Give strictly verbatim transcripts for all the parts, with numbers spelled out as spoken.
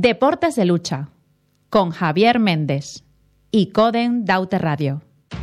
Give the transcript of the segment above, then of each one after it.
Deportes de lucha, con Javier Méndez y Coden Daute Radio.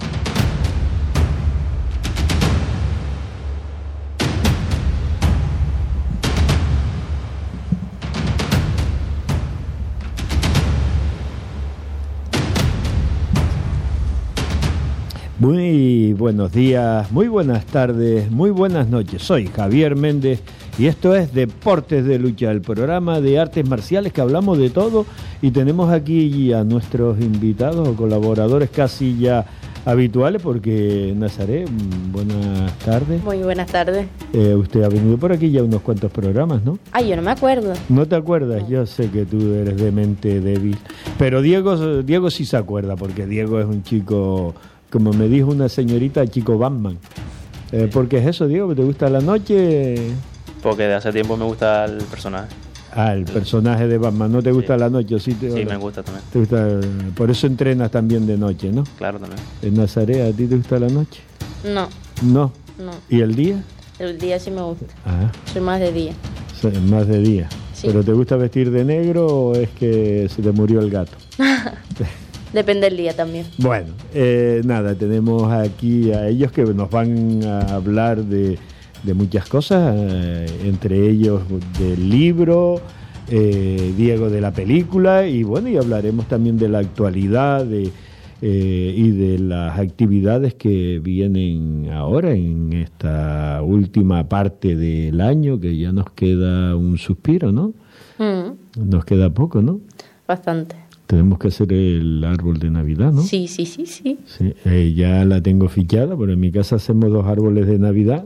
Muy buenos días, muy buenas tardes, muy buenas noches. Soy Javier Méndez y esto es Deportes de Lucha, el programa de artes marciales que hablamos de todo, y tenemos aquí a nuestros invitados o colaboradores casi ya habituales, porque Nazaret, buenas tardes. Muy buenas tardes. Eh, usted ha venido por aquí ya unos cuantos programas, ¿no? Ay, yo no me acuerdo. ¿No te acuerdas? No. Yo sé que tú eres de mente débil, pero Diego, Diego sí se acuerda, porque Diego es un chico... Como me dijo una señorita, chico Batman. Eh, ¿Por qué es eso, Diego? ¿Te gusta la noche? Porque de hace tiempo me gusta el personaje. Ah, el personaje de Batman. ¿No te gusta sí. la noche? Sí, te, sí me gusta también. ¿Te gusta? Por eso entrenas también de noche, ¿no? Claro, también. ¿En Nazaret a ti te gusta la noche? No. ¿No? No. ¿Y el día? El día sí me gusta. Ah. Soy más de día. Soy más de día. Sí. ¿Pero te gusta vestir de negro o es que se te murió el gato? Depende del día también. Bueno, eh, nada, tenemos aquí a ellos que nos van a hablar de, de muchas cosas, eh, entre ellos del libro, eh, Diego de la película, y bueno, y hablaremos también de la actualidad de, eh, y de las actividades que vienen ahora en esta última parte del año, que ya nos queda un suspiro, ¿no? Mm. Nos queda poco, ¿no? Bastante. Tenemos que hacer el árbol de Navidad, ¿no? Sí, sí, sí, sí. sí eh, ya la tengo fichada, pero en mi casa hacemos dos árboles de Navidad.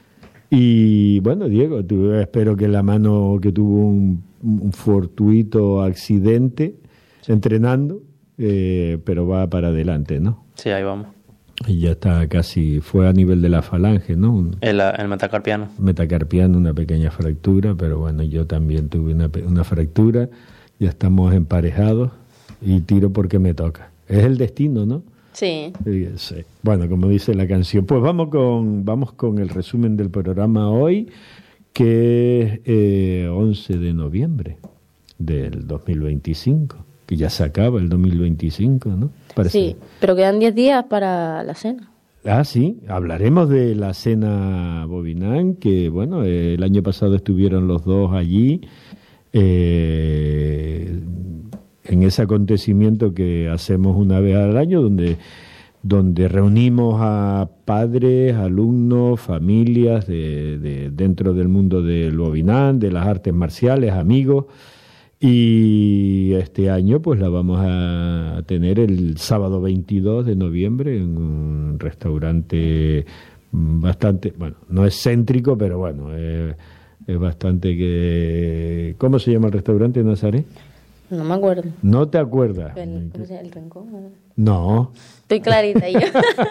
Y bueno, Diego, tú, espero que la mano que tuvo un, un fortuito accidente entrenando, eh, pero va para adelante, ¿no? Sí, ahí vamos. Y ya está casi, fue a nivel de la falange, ¿no? Un, el, el metacarpiano. Metacarpiano, una pequeña fractura, pero bueno, yo también tuve una, una fractura, ya estamos emparejados. Y tiro porque me toca. Es el destino, ¿no? Sí. sí. Bueno, como dice la canción. Pues vamos con vamos con el resumen del programa hoy, que es eh, once de noviembre del dos mil veinticinco, que ya se acaba el dos mil veinticinco, ¿no? Parece. Sí, pero quedan diez días para la cena. Ah, sí, hablaremos de la cena Bobinán, que bueno, eh, el año pasado estuvieron los dos allí, eh... en ese acontecimiento que hacemos una vez al año, donde, donde reunimos a padres, alumnos, familias de, de, dentro del mundo del Bobinán, de las artes marciales, amigos, y este año pues la vamos a tener el sábado veintidós de noviembre en un restaurante bastante, bueno, no es céntrico, pero bueno, es, es bastante que... ¿Cómo se llama el restaurante, Nazaret? No me acuerdo. ¿No te acuerdas? El, ¿cómo se llama? ¿El Rincón? No. Estoy clarita yo.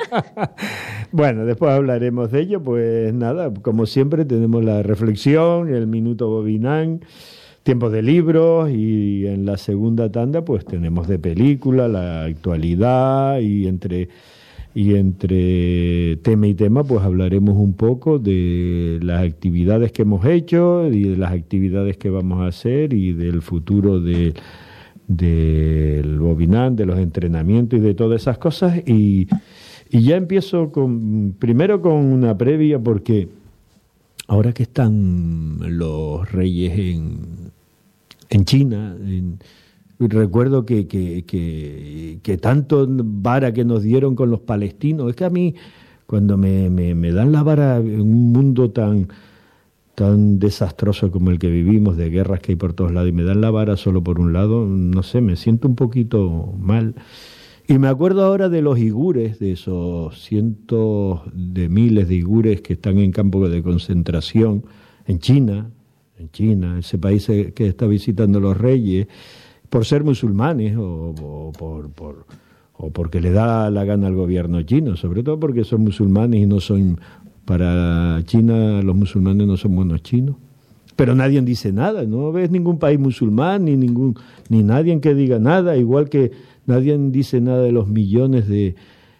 Bueno, después hablaremos de ello. Pues nada, como siempre tenemos la reflexión, el Minuto Bobinán, tiempo de libros, y en la segunda tanda pues tenemos de película, la actualidad, y entre... Y entre tema y tema, pues hablaremos un poco de las actividades que hemos hecho y de las actividades que vamos a hacer y del futuro de, del Bobinán, de los entrenamientos y de todas esas cosas. Y, y ya empiezo con primero con una previa, porque ahora que están los reyes en, en China, en, recuerdo que, que, que, que tanto vara que nos dieron con los palestinos. Es que a mí, cuando me, me, me dan la vara en un mundo tan, tan desastroso como el que vivimos, de guerras que hay por todos lados, y me dan la vara solo por un lado, no sé, me siento un poquito mal. Y me acuerdo ahora de los uigures, de esos cientos de miles de uigures que están en campos de concentración en China, en China, ese país que está visitando los reyes, por ser musulmanes o, o, por, por, o porque le da la gana al gobierno chino, sobre todo porque son musulmanes y no son, para China los musulmanes no son buenos chinos. Pero nadie dice nada, no ves ningún país musulmán, ni ningún ni nadie que diga nada, igual que nadie dice nada de los millones de,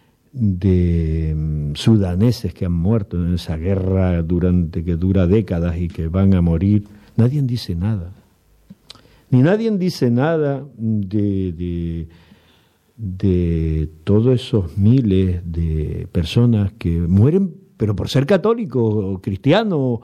de um, sudaneses que han muerto en esa guerra durante que dura décadas y que van a morir. Nadie dice nada. Ni nadie dice nada de, de, de todos esos miles de personas que mueren, pero por ser católicos o cristianos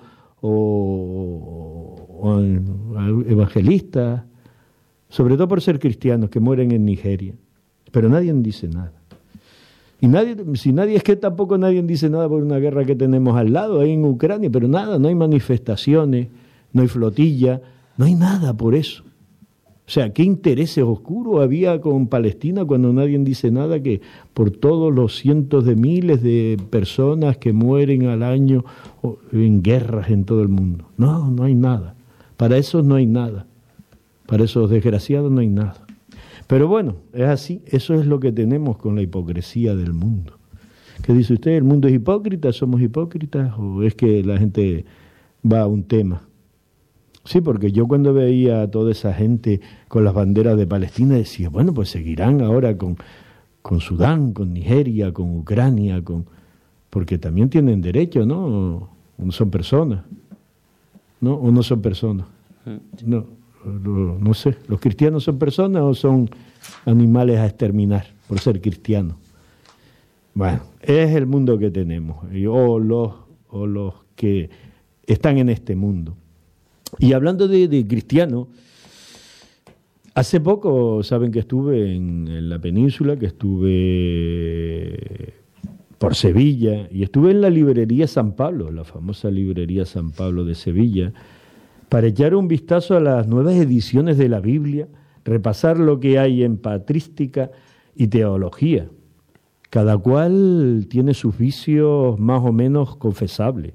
o, o evangelistas, sobre todo por ser cristianos que mueren en Nigeria. Pero nadie dice nada. Y nadie, si nadie, es que tampoco nadie dice nada por una guerra que tenemos al lado, ahí en Ucrania, pero nada, no hay manifestaciones, no hay flotilla, no hay nada por eso. O sea, ¿qué intereses oscuros había con Palestina cuando nadie dice nada que por todos los cientos de miles de personas que mueren al año en guerras en todo el mundo? No, no hay nada. Para esos no hay nada. Para esos desgraciados no hay nada. Pero bueno, es así, eso es lo que tenemos con la hipocresía del mundo. ¿Qué dice usted? ¿El mundo es hipócrita? ¿Somos hipócritas? ¿O es que la gente va a un tema? Sí, porque yo cuando veía a toda esa gente con las banderas de Palestina decía, bueno, pues seguirán ahora con, con Sudán, con Nigeria, con Ucrania, con porque también tienen derecho, ¿no? O son personas, ¿no? ¿O no son personas? No, no, no sé, ¿los cristianos son personas o son animales a exterminar por ser cristianos? Bueno, es el mundo que tenemos, o los, o los que están en este mundo. Y hablando de, de cristianos, hace poco, saben que estuve en, en la península, que estuve por Sevilla, y estuve en la librería San Pablo, la famosa librería San Pablo de Sevilla, para echar un vistazo a las nuevas ediciones de la Biblia, repasar lo que hay en patrística y teología. Cada cual tiene sus vicios más o menos confesables.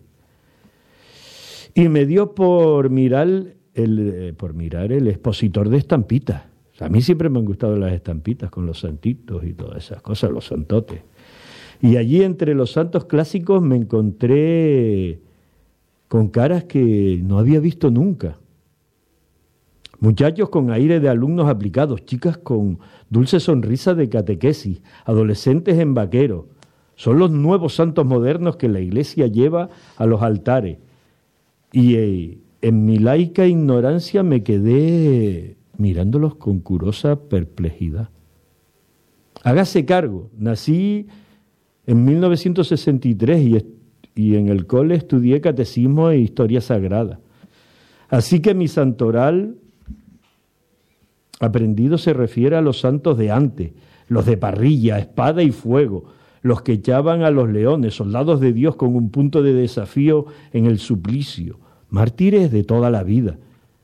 Y me dio por mirar el, eh, por mirar el expositor de estampitas. O sea, a mí siempre me han gustado las estampitas con los santitos y todas esas cosas, los santotes. Y allí entre los santos clásicos me encontré con caras que no había visto nunca. Muchachos con aire de alumnos aplicados, chicas con dulce sonrisa de catequesis, adolescentes en vaquero. Son los nuevos santos modernos que la Iglesia lleva a los altares. Y eh, en mi laica ignorancia me quedé mirándolos con curiosa perplejidad. Hágase cargo, nací en mil novecientos sesenta y tres y, y en el cole estudié catecismo e historia sagrada. Así que mi santoral aprendido se refiere a los santos de antes, los de parrilla, espada y fuego, los que echaban a los leones, soldados de Dios con un punto de desafío en el suplicio, mártires de toda la vida,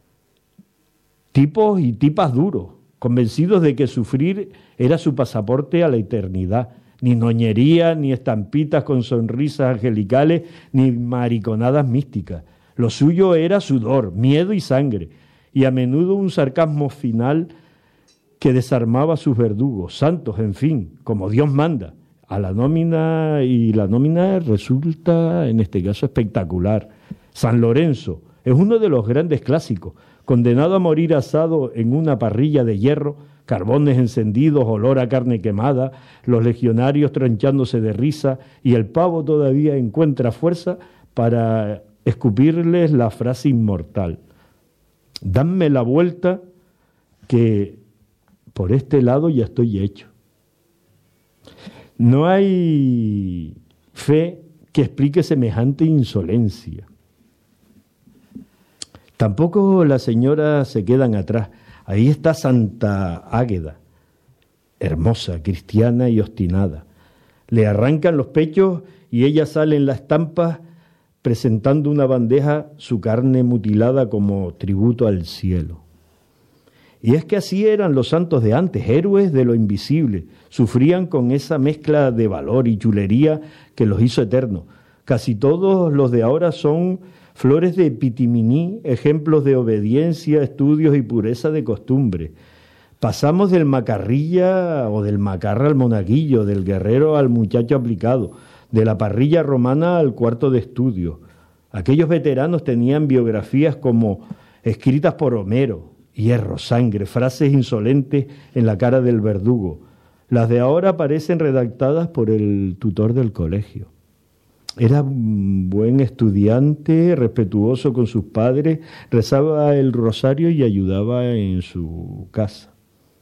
tipos y tipas duros, convencidos de que sufrir era su pasaporte a la eternidad, ni noñería, ni estampitas con sonrisas angelicales, ni mariconadas místicas. Lo suyo era sudor, miedo y sangre, y a menudo un sarcasmo final que desarmaba a sus verdugos, santos, en fin, como Dios manda. A la nómina, y la nómina resulta, en este caso, espectacular. San Lorenzo es uno de los grandes clásicos, condenado a morir asado en una parrilla de hierro, carbones encendidos, olor a carne quemada, los legionarios tronchándose de risa, y el pavo todavía encuentra fuerza para escupirles la frase inmortal: danme la vuelta que por este lado ya estoy hecho. No hay fe que explique semejante insolencia. Tampoco las señoras se quedan atrás. Ahí está Santa Águeda, hermosa, cristiana y obstinada. Le arrancan los pechos y ella sale en las estampas presentando una bandeja, su carne mutilada como tributo al cielo. Y es que así eran los santos de antes, héroes de lo invisible, sufrían con esa mezcla de valor y chulería que los hizo eternos. Casi todos los de ahora son flores de pitiminí, ejemplos de obediencia, estudios y pureza de costumbre. Pasamos del macarrilla o del macarra al monaguillo, del guerrero al muchacho aplicado, de la parrilla romana al cuarto de estudio. Aquellos veteranos tenían biografías como escritas por Homero, hierro, sangre, frases insolentes en la cara del verdugo. Las de ahora parecen redactadas por el tutor del colegio. Era un buen estudiante, respetuoso con sus padres, rezaba el rosario y ayudaba en su casa.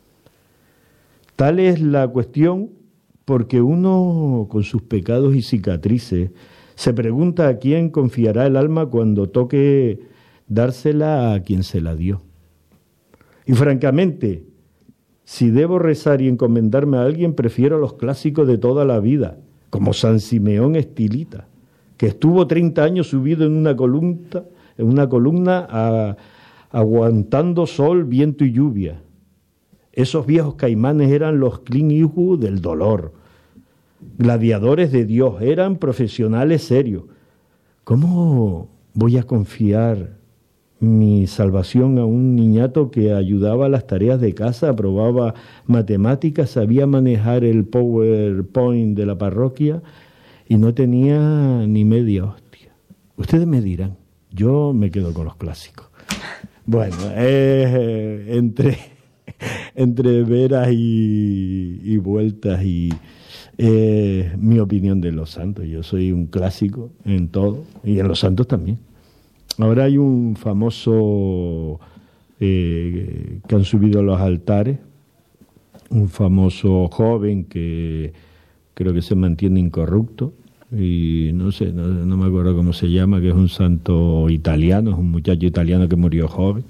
Tal es la cuestión porque uno, con sus pecados y cicatrices, se pregunta a quién confiará el alma cuando toque dársela a quien se la dio. Y francamente, si debo rezar y encomendarme a alguien, prefiero los clásicos de toda la vida, como San Simeón Estilita, que estuvo treinta años subido en una columna, en una columna a, aguantando sol, viento y lluvia. Esos viejos caimanes eran los Clint Eastwood del dolor, gladiadores de Dios, eran profesionales serios. ¿Cómo voy a confiar mi salvación a un niñato que ayudaba a las tareas de casa, aprobaba matemáticas, sabía manejar el PowerPoint de la parroquia y no tenía ni media hostia? Ustedes me dirán, yo me quedo con los clásicos. Bueno, eh, entre, entre veras y, y vueltas y eh, mi opinión de los santos. Yo soy un clásico en todo y en los santos también. Ahora hay un famoso eh, que han subido a los altares, un famoso joven que creo que se mantiene incorrupto y no sé, no, no me acuerdo cómo se llama, que es un santo italiano, es un muchacho italiano que murió joven.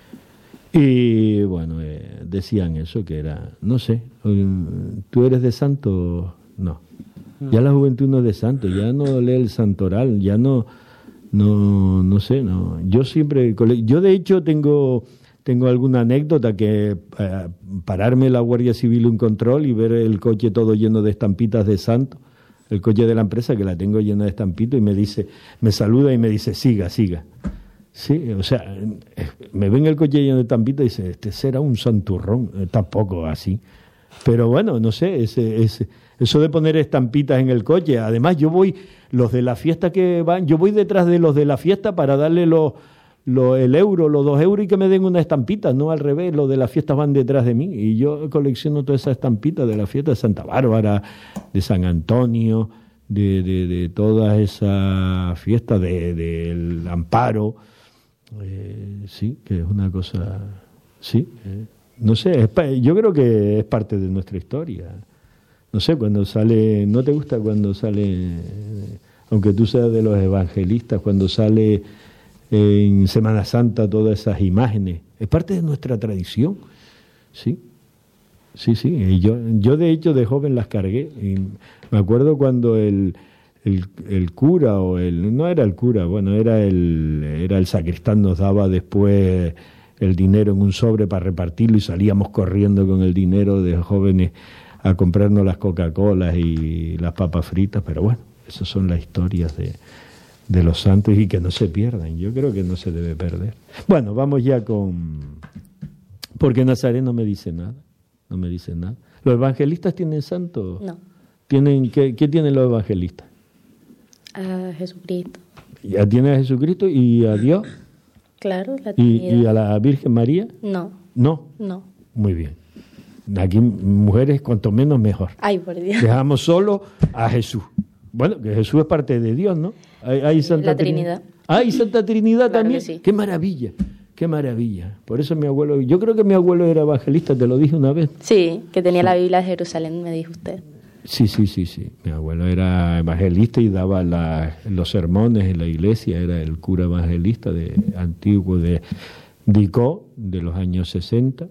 Y bueno, eh, decían eso, que era, no sé, ¿tú eres de santo? No. no. Ya la juventud no es de santo, ya no lee el santoral, ya no... No, no sé, no. Yo siempre, yo de hecho tengo, tengo alguna anécdota que eh, pararme la Guardia Civil un control y ver el coche todo lleno de estampitas de santo, el coche de la empresa que la tengo llena de estampitas y me dice, me saluda y me dice, siga, siga. Sí, o sea, me ven el coche lleno de estampitas y dice, este será un santurrón, eh, tampoco así. Pero bueno, no sé, ese, ese, eso de poner estampitas en el coche, además yo voy... Los de la fiesta que van, yo voy detrás de los de la fiesta para darle los, los, el euro, los dos euros y que me den una estampita, no al revés, los de la fiesta van detrás de mí y yo colecciono todas esas estampitas de la fiesta de Santa Bárbara, de San Antonio, de, de, de todas esas fiestas de, del Amparo, eh, sí, que es una cosa, sí, eh, no sé, es, yo creo que es parte de nuestra historia. No sé, cuando sale, ¿no te gusta cuando sale, aunque tú seas de los evangelistas, cuando sale en Semana Santa todas esas imágenes? Es parte de nuestra tradición, ¿sí? Sí, sí, y yo, yo de hecho de joven las cargué. Y me acuerdo cuando el, el, el cura, o el, no era el cura, bueno, era el, era el sacristán, nos daba después el dinero en un sobre para repartirlo y salíamos corriendo con el dinero de jóvenes a comprarnos las Coca-Colas y las papas fritas, pero bueno, esas son las historias de, de los santos y que no se pierdan. Yo creo que no se debe perder. Bueno, vamos ya con... Porque Nazaret no me dice nada, no me dice nada. ¿Los evangelistas tienen santos? No. ¿Tienen, qué, ¿Qué tienen los evangelistas? A Jesucristo. ¿Ya tienen a Jesucristo y a Dios? Claro, la ¿Y, Trinidad. ¿Y a la Virgen María? No. No. No. Muy bien. Aquí mujeres cuanto menos mejor. Ay, por Dios. Dejamos solo a Jesús. Bueno, que Jesús es parte de Dios, ¿no? Hay, hay Santa La Trinidad. Ah, y Santa Trinidad Claro también. que sí. Qué maravilla, qué maravilla. Por eso mi abuelo, yo creo que mi abuelo era evangelista, te lo dije una vez. Sí, que tenía la Biblia de Jerusalén, me dijo usted. Sí, sí, sí, sí. Mi abuelo era evangelista y daba la, los sermones en la iglesia, era el cura evangelista de antiguo de Dicó, de los años sesenta.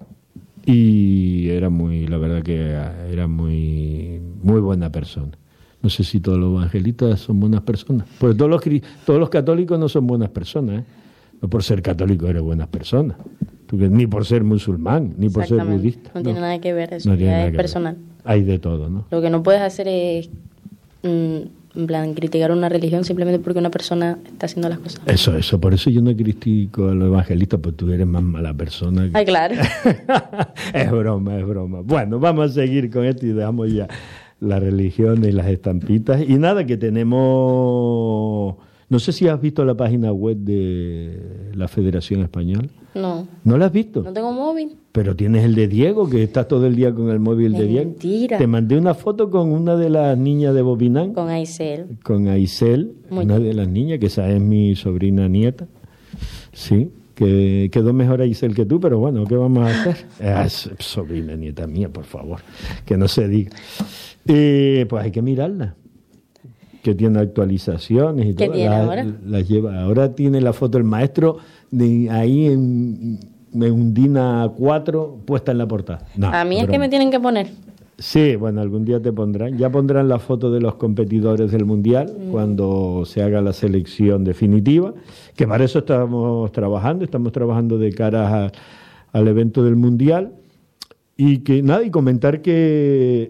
Y era muy, la verdad que era muy, muy buena persona. No sé si todos los evangelistas son buenas personas. Porque todos los, todos los católicos no son buenas personas, ¿eh? No por ser católico eres buenas personas. Ni por ser musulmán, ni por ser budista. No, no tiene nada que ver, eso no ya es personal. Ver. Hay de todo, ¿no? Lo que no puedes hacer es, mm, en plan, criticar una religión simplemente porque una persona está haciendo las cosas. Eso, eso. Por eso yo no critico a los evangelistas, porque tú eres más mala persona. Que... Ay, claro. Es broma, es broma. Bueno, vamos a seguir con esto y dejamos ya la religión y las estampitas. Y nada, que tenemos... No sé si has visto la página web de la Federación Española. No. ¿No la has visto? No tengo móvil. Pero tienes el de Diego, que estás todo el día con el móvil de Diego. Mentira. Te mandé una foto con una de las niñas de Bobinán. Con Aisel. Con Aisel, Muy una bien. de las niñas, que esa es mi sobrina nieta. Sí, que quedó mejor Aisel que tú, pero bueno, ¿qué vamos a hacer? Ah, es sobrina nieta mía, por favor, que no se diga. Eh, pues hay que mirarla. Que tiene actualizaciones y ¿Qué todo. tiene La- ahora? Las lleva. Ahora tiene la foto del maestro de ahí en, en un Dina cuatro puesta en la portada. No, A mí es que broma. me tienen que poner. Sí, bueno, algún día te pondrán. Ya pondrán la foto de los competidores del Mundial Mm. cuando se haga la selección definitiva, que para eso estamos trabajando, estamos trabajando de cara a- al evento del Mundial. Y que nada, y comentar que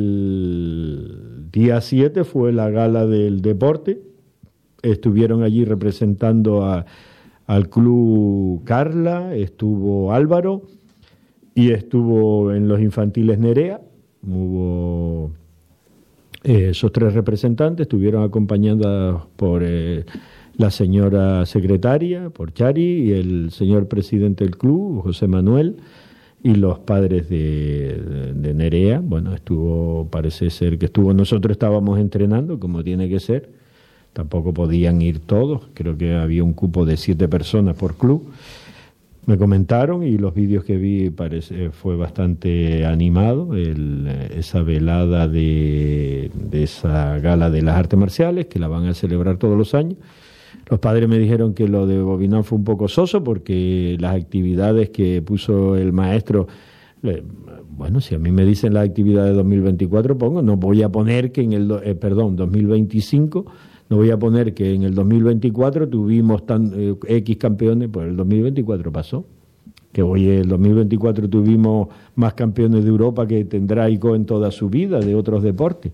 el día siete fue la gala del deporte. Estuvieron allí representando a, al club Carla, estuvo Álvaro y estuvo en los infantiles Nerea. Hubo eh, esos tres representantes, estuvieron acompañados por eh, la señora secretaria, por Chari, y el señor presidente del club, José Manuel, y los padres de, de, de Nerea. Bueno, estuvo, parece ser que estuvo, nosotros estábamos entrenando, como tiene que ser, tampoco podían ir todos, creo que había un cupo de siete personas por club. Me comentaron y los vídeos que vi parece fue bastante animado, el, esa velada de, de esa gala de las artes marciales, que la van a celebrar todos los años. Los padres me dijeron que lo de Bobinán fue un poco soso porque las actividades que puso el maestro, eh, bueno, si a mí me dicen las actividades de dos mil veinticuatro, pongo, no voy a poner que en el, do- eh, perdón, dos mil veinticinco, no voy a poner que en el dos mil veinticuatro tuvimos tan, eh, X campeones, pues el dos mil veinticuatro pasó. Que hoy el dos mil veinticuatro tuvimos más campeones de Europa que tendrá ICO en toda su vida, de otros deportes.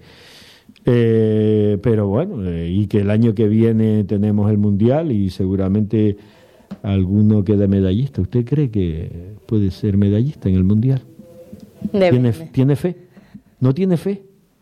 Eh, pero bueno, eh, y que el año que viene tenemos el Mundial y seguramente alguno quede medallista. ¿Usted cree que puede ser medallista en el Mundial? ¿Tiene, Depende. ¿Tiene fe? ¿No tiene fe?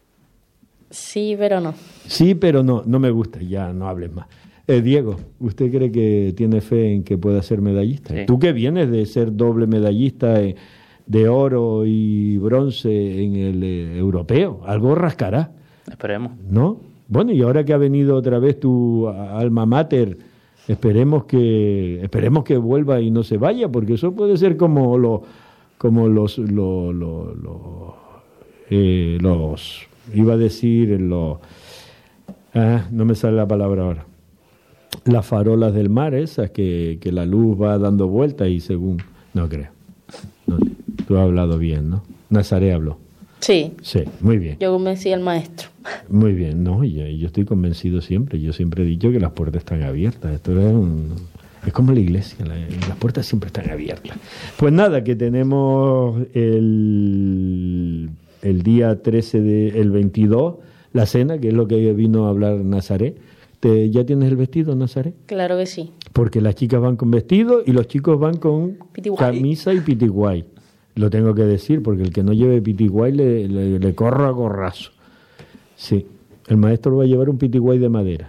Sí, pero no. Sí, pero no, no me gusta, ya no hables más. Eh, Diego, ¿usted cree que tiene fe en que pueda ser medallista? Sí. Tú que vienes de ser doble medallista eh, de oro y bronce en el eh, europeo, algo rascará, Esperemos. ¿no? Bueno, y ahora que ha venido otra vez tu a- alma mater, esperemos que esperemos que vuelva y no se vaya, porque eso puede ser como lo, como los lo, lo- lo- eh, los iba a decir los ah, no me sale la palabra ahora, las farolas del mar esas que, que la luz va dando vueltas y según no creo no, tú has hablado bien, ¿no? Nazaré habló. Sí, Sí, muy bien. yo convencí al maestro. Muy bien, no, y yo, yo estoy convencido siempre. Yo siempre he dicho que las puertas están abiertas. Esto es, un, es como la iglesia, la- las puertas siempre están abiertas. Pues nada, que tenemos el, el día trece, de, el veintidós, la cena, que es lo que vino a hablar Nazaré. ¿Te, ¿Ya tienes el vestido, Nazaré? Claro que sí. Porque las chicas van con vestido y los chicos van con Pitiguay. camisa y pitiguay. Lo tengo que decir, porque el que no lleve pitiguay le, le, le corro a gorrazo. Sí, el maestro va a llevar un pitiguay de madera.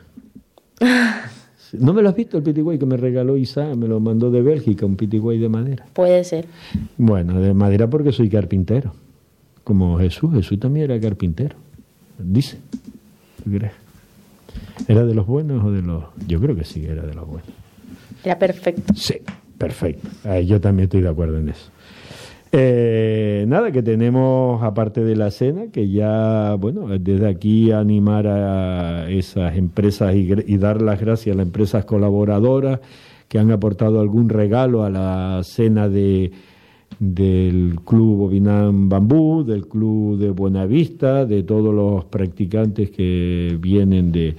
Sí, ¿no me lo has visto el pitiguay que me regaló Isa? Me lo mandó de Bélgica, un pitiguay de madera. Puede ser. Bueno, de madera porque soy carpintero. Como Jesús, Jesús también era carpintero. Dice. ¿Tú crees? ¿Era de los buenos o de los...? Yo creo que sí, era de los buenos. Era perfecto. Sí, perfecto. Ah, yo también estoy de acuerdo en eso. Eh, nada, que tenemos, aparte de la cena, que ya, bueno, desde aquí animar a esas empresas y, gr- y dar las gracias a las empresas colaboradoras que han aportado algún regalo a la cena de del Club Bobinán Bambú, del Club de Buenavista, de todos los practicantes que vienen de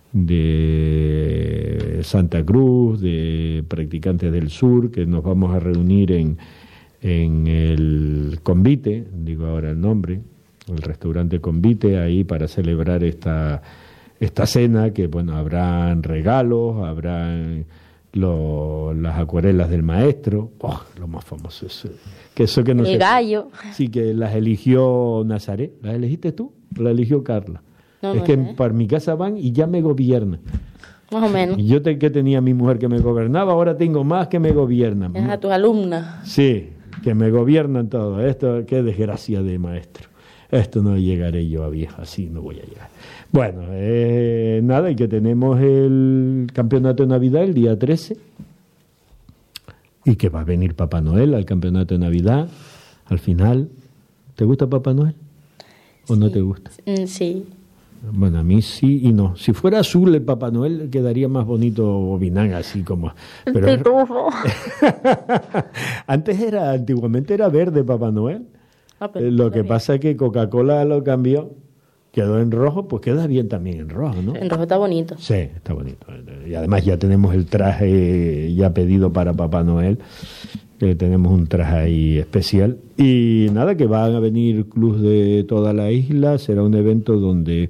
de Santa Cruz, de practicantes del sur, que nos vamos a reunir en, en el Convite, digo ahora el nombre, el restaurante Convite, ahí para celebrar esta, esta cena, que bueno, habrán regalos, habrán lo- las acuarelas del maestro, oh, lo más famoso, eso, que eso que no El sé- gallo. Sí, que las eligió Nazaré. ¿Las elegiste tú? ¿O la eligió Carla? No, es no que sé. para mi casa van y ya me gobiernan. Más o menos. Y yo te, que tenía mi mujer que me gobernaba, ahora tengo más que me gobiernan. Es a tus alumnas. Sí, que me gobiernan todo. Esto, qué desgracia de maestro. Esto no llegaré yo a vieja, así no voy a llegar. Bueno, eh, nada, y que tenemos el campeonato de Navidad el día trece. Y que va a venir Papá Noel al campeonato de Navidad. Al final, ¿te gusta Papá Noel? ¿O sí. no te gusta? Sí. Bueno, a mí sí y no. Si fuera azul el Papá Noel quedaría más bonito Bobinán, así como... Pero antes era, antiguamente era verde Papá Noel. Ah, pero Eh, lo que bien. pasa es que Coca-Cola lo cambió, quedó en rojo, pues queda bien también en rojo, ¿no? En rojo está bonito. Sí, está bonito. Y además ya tenemos el traje ya pedido para Papá Noel. Que tenemos un traje ahí especial. Y nada, que van a venir clubs de toda la isla. Será un evento donde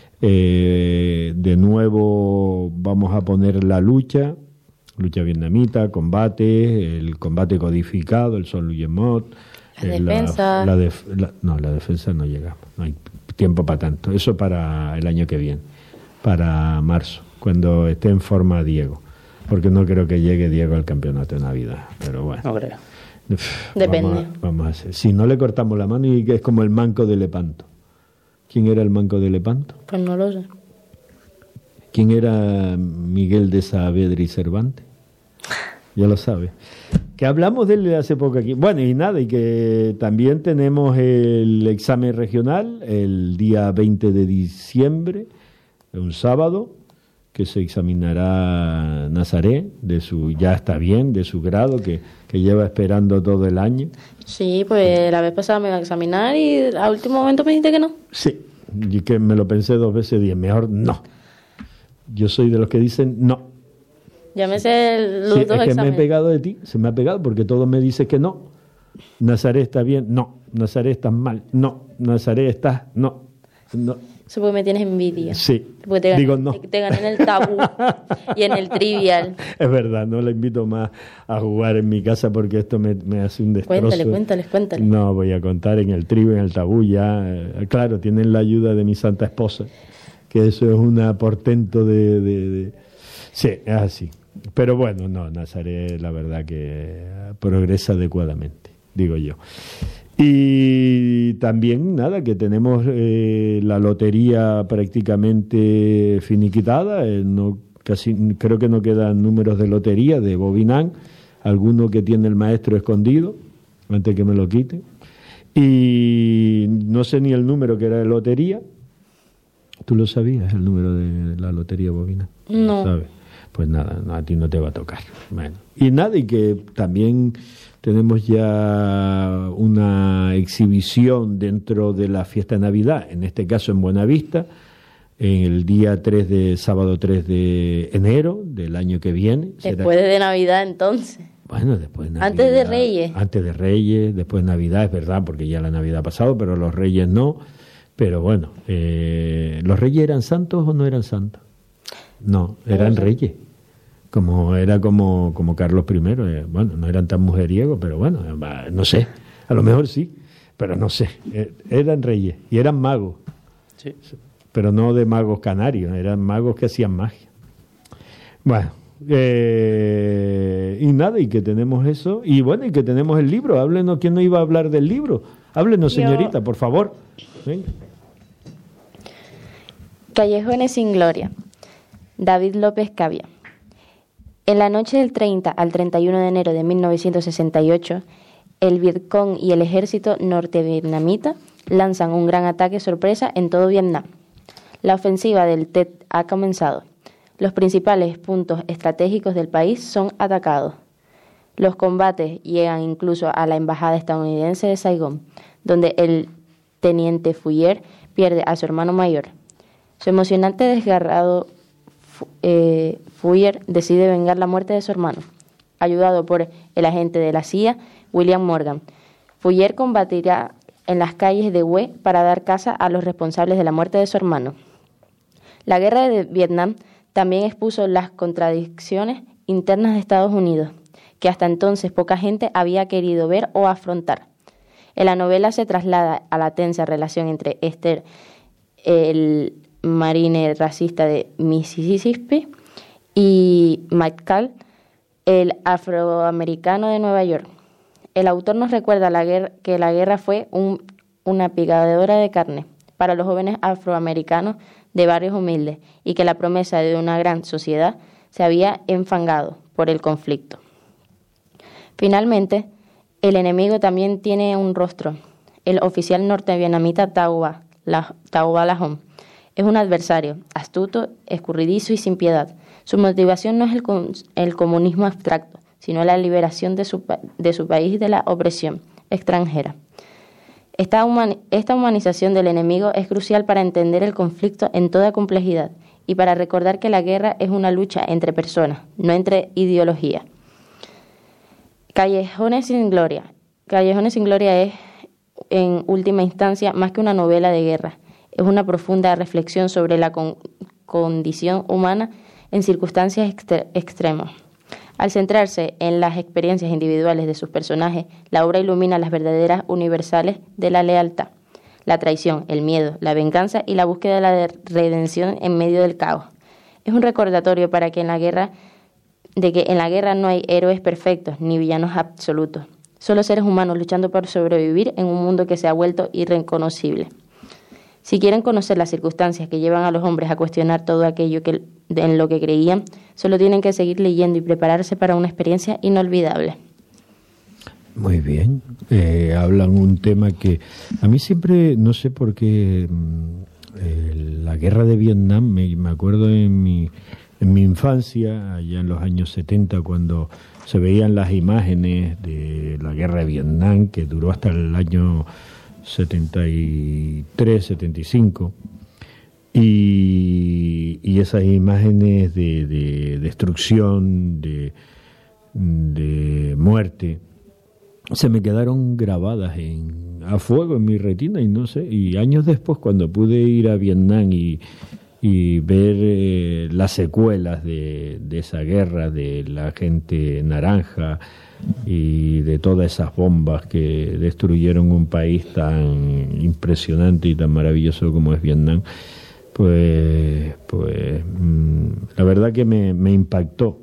eh, de nuevo vamos a poner la lucha, lucha vietnamita, combate, el combate codificado, el Son Luyemot. La eh, defensa. La, la def- la- no, la defensa no llegamos. No hay tiempo para tanto. Eso para el año que viene, para marzo, cuando esté en forma Diego. Porque no creo que llegue Diego al campeonato de Navidad, pero bueno. No creo. Uf, Depende. Vamos a, vamos a hacer. Si no le cortamos la mano, y que es como el manco de Lepanto. ¿Quién era el manco de Lepanto? Pues no lo sé. ¿Quién era Miguel de Saavedra y Cervantes? Ya lo sabe. Que hablamos de él hace poco aquí. Bueno, y nada, y que también tenemos el examen regional el día veinte de diciembre, un sábado, que se examinará Nazaré, de su, ya está bien, de su grado, que, que lleva esperando todo el año. Sí, pues la vez pasada me iba a examinar y a último momento me dijiste que no. Sí, y que me lo pensé dos veces, dije, mejor no. Yo soy de los que dicen no. Ya me sé los Sí, dos es que me he exámenes. pegado de ti, se me ha pegado porque todo me dice que no. Nazaré está bien, no. Nazaré está mal, no. Nazaré está, no. no. Eso porque me tienes envidia. Sí, Porque te gané, digo no. te, te gané en el tabú y en el trivial. Es verdad, no la invito más a jugar en mi casa porque esto me, me hace un destrozo. Cuéntale, cuéntales, cuéntale. No, voy a contar en el trigo, en el tabú ya. eh, Claro, tienen la ayuda de mi santa esposa, que eso es un portento de, de, de... Sí, es así. Pero bueno, no, Nazaré la verdad que progresa adecuadamente, digo yo. Y también, nada, que tenemos eh, la lotería prácticamente finiquitada, eh, no, casi, creo que no quedan números de lotería de Bobinán, alguno que tiene el maestro escondido, antes que me lo quiten. Y no sé ni el número que era de lotería. ¿Tú lo sabías, el número de la lotería Bobinán? No. ¿Sabes? Pues nada, no, a ti no te va a tocar. Bueno. Y nada, y que también tenemos ya una exhibición dentro de la fiesta de Navidad, en este caso en Buenavista, en el día tres de, sábado tres de enero del año que viene. Será- Después de Navidad, entonces. bueno, después de Navidad. Antes de Reyes. Antes de Reyes, después de Navidad, es verdad, porque ya la Navidad ha pasado, pero los Reyes no. Pero bueno, eh, ¿los Reyes eran santos o no eran santos? No, eran reyes. Como era como, como Carlos primero. Eh, bueno, no eran tan mujeriegos, pero bueno, eh, no sé. A lo mejor sí, pero no sé. Eh, eran reyes y eran magos. Sí. Pero no de magos canarios, eran magos que hacían magia. Bueno, eh, y nada, y que tenemos eso, y bueno, y que tenemos el libro. Háblenos, ¿quién no iba a hablar del libro? Háblenos, Yo. señorita, por favor. Venga. Callejones sin gloria. David López Cavia. En la noche del treinta al treinta y uno de enero de mil novecientos sesenta y ocho, el Vietcong y el ejército nortevietnamita lanzan un gran ataque sorpresa en todo Vietnam. La ofensiva del Tet ha comenzado. Los principales puntos estratégicos del país son atacados. Los combates llegan incluso a la embajada estadounidense de Saigón, donde el teniente Fuller pierde a su hermano mayor. Su emocionante desgarrado eh, Fuller decide vengar la muerte de su hermano, ayudado por el agente de la C I A, William Morgan. Fuller combatirá en las calles de Hue para dar caza a los responsables de la muerte de su hermano. La guerra de Vietnam también expuso las contradicciones internas de Estados Unidos, que hasta entonces poca gente había querido ver o afrontar. En la novela se traslada a la tensa relación entre Esther, el marine racista de Mississippi, y Metcalf, el afroamericano de Nueva York. El autor nos recuerda la guerra, que la guerra fue un, una picadora de carne para los jóvenes afroamericanos de barrios humildes y que la promesa de una gran sociedad se había enfangado por el conflicto. Finalmente, el enemigo también tiene un rostro. El oficial nortevietnamita Tauba Lahom es un adversario, astuto, escurridizo y sin piedad. Su motivación no es el, com el comunismo abstracto, sino la liberación de su, de su país de la opresión extranjera. Esta, human esta humanización del enemigo es crucial para entender el conflicto en toda complejidad y para recordar que la guerra es una lucha entre personas, no entre ideologías. Callejones sin Gloria. Callejones sin Gloria es, en última instancia, más que una novela de guerra. Es una profunda reflexión sobre la con condición humana en circunstancias extre extremas. Al centrarse en las experiencias individuales de sus personajes, la obra ilumina las verdaderas universales de la lealtad, la traición, el miedo, la venganza y la búsqueda de la redención en medio del caos. Es un recordatorio para que en la guerra, de que en la guerra no hay héroes perfectos ni villanos absolutos, solo seres humanos luchando por sobrevivir en un mundo que se ha vuelto irreconocible. Si quieren conocer las circunstancias que llevan a los hombres a cuestionar todo aquello que, en lo que creían, solo tienen que seguir leyendo y prepararse para una experiencia inolvidable. Muy bien. Eh, hablan un tema que a mí siempre, no sé por qué, eh, la guerra de Vietnam, me, me acuerdo en mi, en mi infancia, allá en los años setenta, cuando se veían las imágenes de la guerra de Vietnam, que duró hasta el año setenta y tres, setenta y cinco, y, y esas imágenes de, de destrucción, de, de muerte, se me quedaron grabadas en, a fuego en mi retina, y no sé, y años después, cuando pude ir a Vietnam y, y ver eh, las secuelas de, de esa guerra, de la gente naranja y de todas esas bombas que destruyeron un país tan impresionante y tan maravilloso como es Vietnam, pues, pues mmm, la verdad que me, me impactó.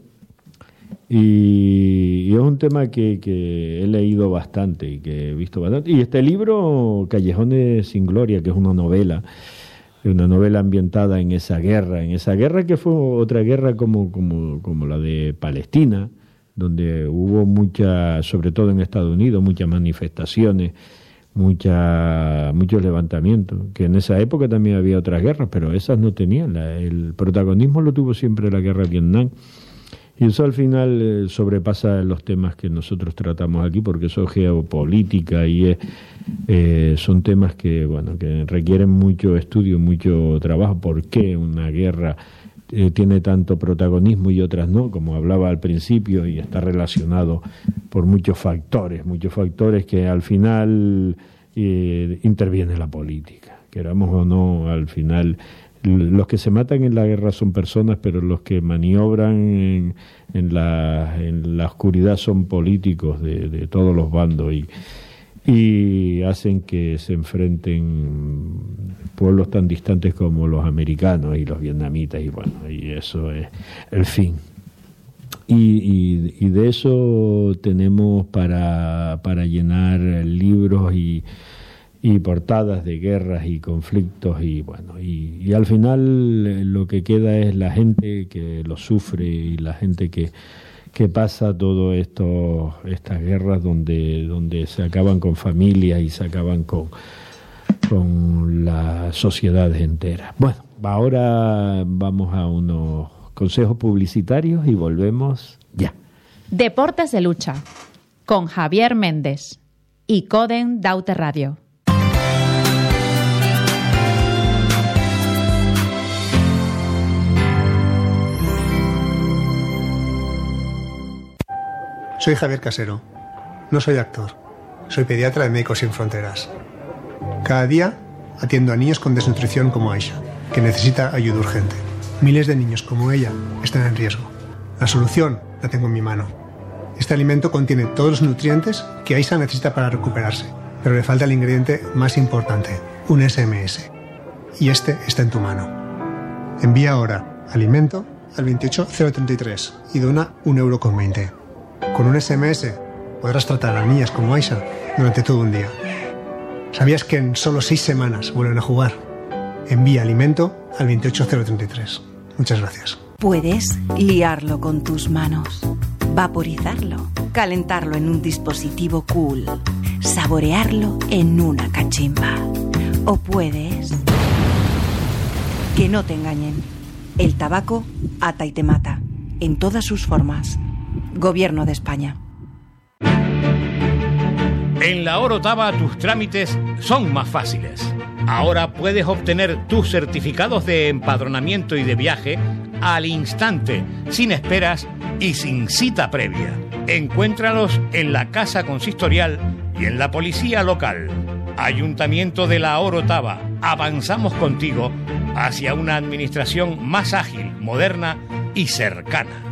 Y, y es un tema que, que he leído bastante y que he visto bastante. Y este libro, Callejones sin Gloria, que es una novela, una novela ambientada en esa guerra, en esa guerra que fue otra guerra como, como, como la de Palestina, donde hubo mucha, sobre todo en Estados Unidos, muchas manifestaciones, mucha, muchos levantamientos, que en esa época también había otras guerras, pero esas no tenían, la, el protagonismo lo tuvo siempre la guerra de Vietnam, y eso al final eh, sobrepasa los temas que nosotros tratamos aquí, porque eso es geopolítica y es, eh, son temas que, bueno, que requieren mucho estudio, mucho trabajo. ¿Por qué una guerra Eh, tiene tanto protagonismo y otras no, como hablaba al principio, y está relacionado por muchos factores, muchos factores que al final eh, interviene la política, queramos o no, al final los que se matan en la guerra son personas, pero los que maniobran en, en, la, en la oscuridad son políticos de, de todos los bandos, y y hacen que se enfrenten pueblos tan distantes como los americanos y los vietnamitas, y bueno, y eso es el fin. Y, y, y de eso tenemos para, para llenar libros y, y portadas de guerras y conflictos, y bueno, y, y al final lo que queda es la gente que lo sufre y la gente que que pasa todo esto, estas guerras donde, donde se acaban con familias y se acaban con, con las sociedades enteras. Bueno, ahora vamos a unos consejos publicitarios y volvemos ya. Deportes de lucha, con Javier Méndez y Coden Daute Radio. Soy Javier Casero. No soy actor. Soy pediatra de Médicos Sin Fronteras. Cada día atiendo a niños con desnutrición como Aisha, que necesita ayuda urgente. Miles de niños como ella están en riesgo. La solución la tengo en mi mano. Este alimento contiene todos los nutrientes que Aisha necesita para recuperarse, pero le falta el ingrediente más importante, un ese eme ese. Y este está en tu mano. Envía ahora alimento al veintiocho cero treinta y tres y dona un euro con veinte. Con un ese eme ese podrás tratar a las niñas como Aisha durante todo un día. ¿Sabías que en solo seis semanas vuelven a jugar? Envía alimento al veintiocho cero treinta y tres. Muchas gracias. Puedes liarlo con tus manos, vaporizarlo, calentarlo en un dispositivo cool, saborearlo en una cachimba. O puedes... Que no te engañen. El tabaco ata y te mata, en todas sus formas. Gobierno de España. En la Orotava tus trámites son más fáciles. Ahora puedes obtener tus certificados de empadronamiento y de viaje al instante, sin esperas y sin cita previa. Encuéntralos en la Casa Consistorial y en la Policía Local. Ayuntamiento de la Orotava, avanzamos contigo hacia una administración más ágil, moderna y cercana.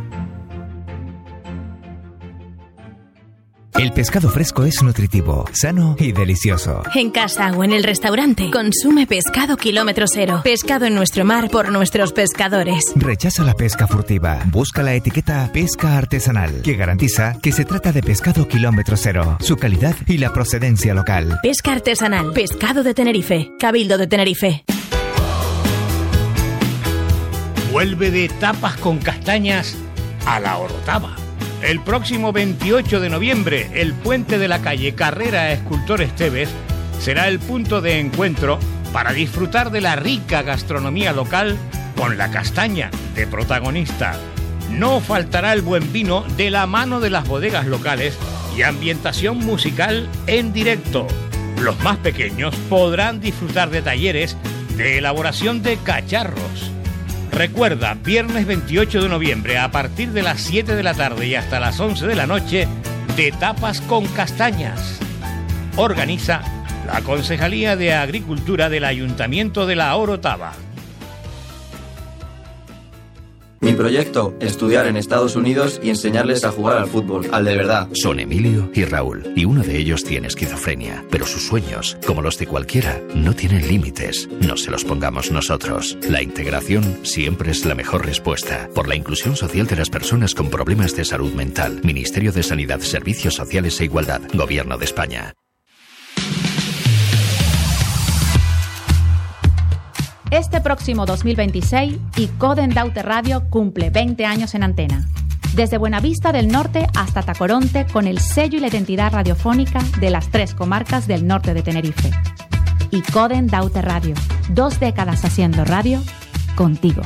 El pescado fresco es nutritivo, sano y delicioso. En casa o en el restaurante, consume pescado kilómetro cero. Pescado en nuestro mar por nuestros pescadores. Rechaza la pesca furtiva. Busca la etiqueta Pesca Artesanal, que garantiza que se trata de pescado kilómetro cero, su calidad y la procedencia local. Pesca Artesanal. Pescado de Tenerife. Cabildo de Tenerife. Vuelve de tapas con castañas a la Orotava. El próximo veintiocho de noviembre, el puente de la calle Carrera Escultor Esteves será el punto de encuentro para disfrutar de la rica gastronomía local con la castaña de protagonista. No faltará el buen vino de la mano de las bodegas locales y ambientación musical en directo. Los más pequeños podrán disfrutar de talleres de elaboración de cacharros. Recuerda, viernes veintiocho de noviembre, a partir de las siete de la tarde y hasta las once de la noche, de tapas con castañas. Organiza la Concejalía de Agricultura del Ayuntamiento de la Orotava. Mi proyecto, estudiar en Estados Unidos y enseñarles a jugar al fútbol, al de verdad. Son Emilio y Raúl, y uno de ellos tiene esquizofrenia, pero sus sueños, como los de cualquiera, no tienen límites. No se los pongamos nosotros. La integración siempre es la mejor respuesta. Por la inclusión social de las personas con problemas de salud mental. Ministerio de Sanidad, Servicios Sociales e Igualdad. Gobierno de España. Este próximo dos mil veintiséis, ICODEN Daute Radio cumple veinte años en antena. Desde Buenavista del Norte hasta Tacoronte, con el sello y la identidad radiofónica de las tres comarcas del norte de Tenerife. ICODEN Daute Radio, dos décadas haciendo radio contigo.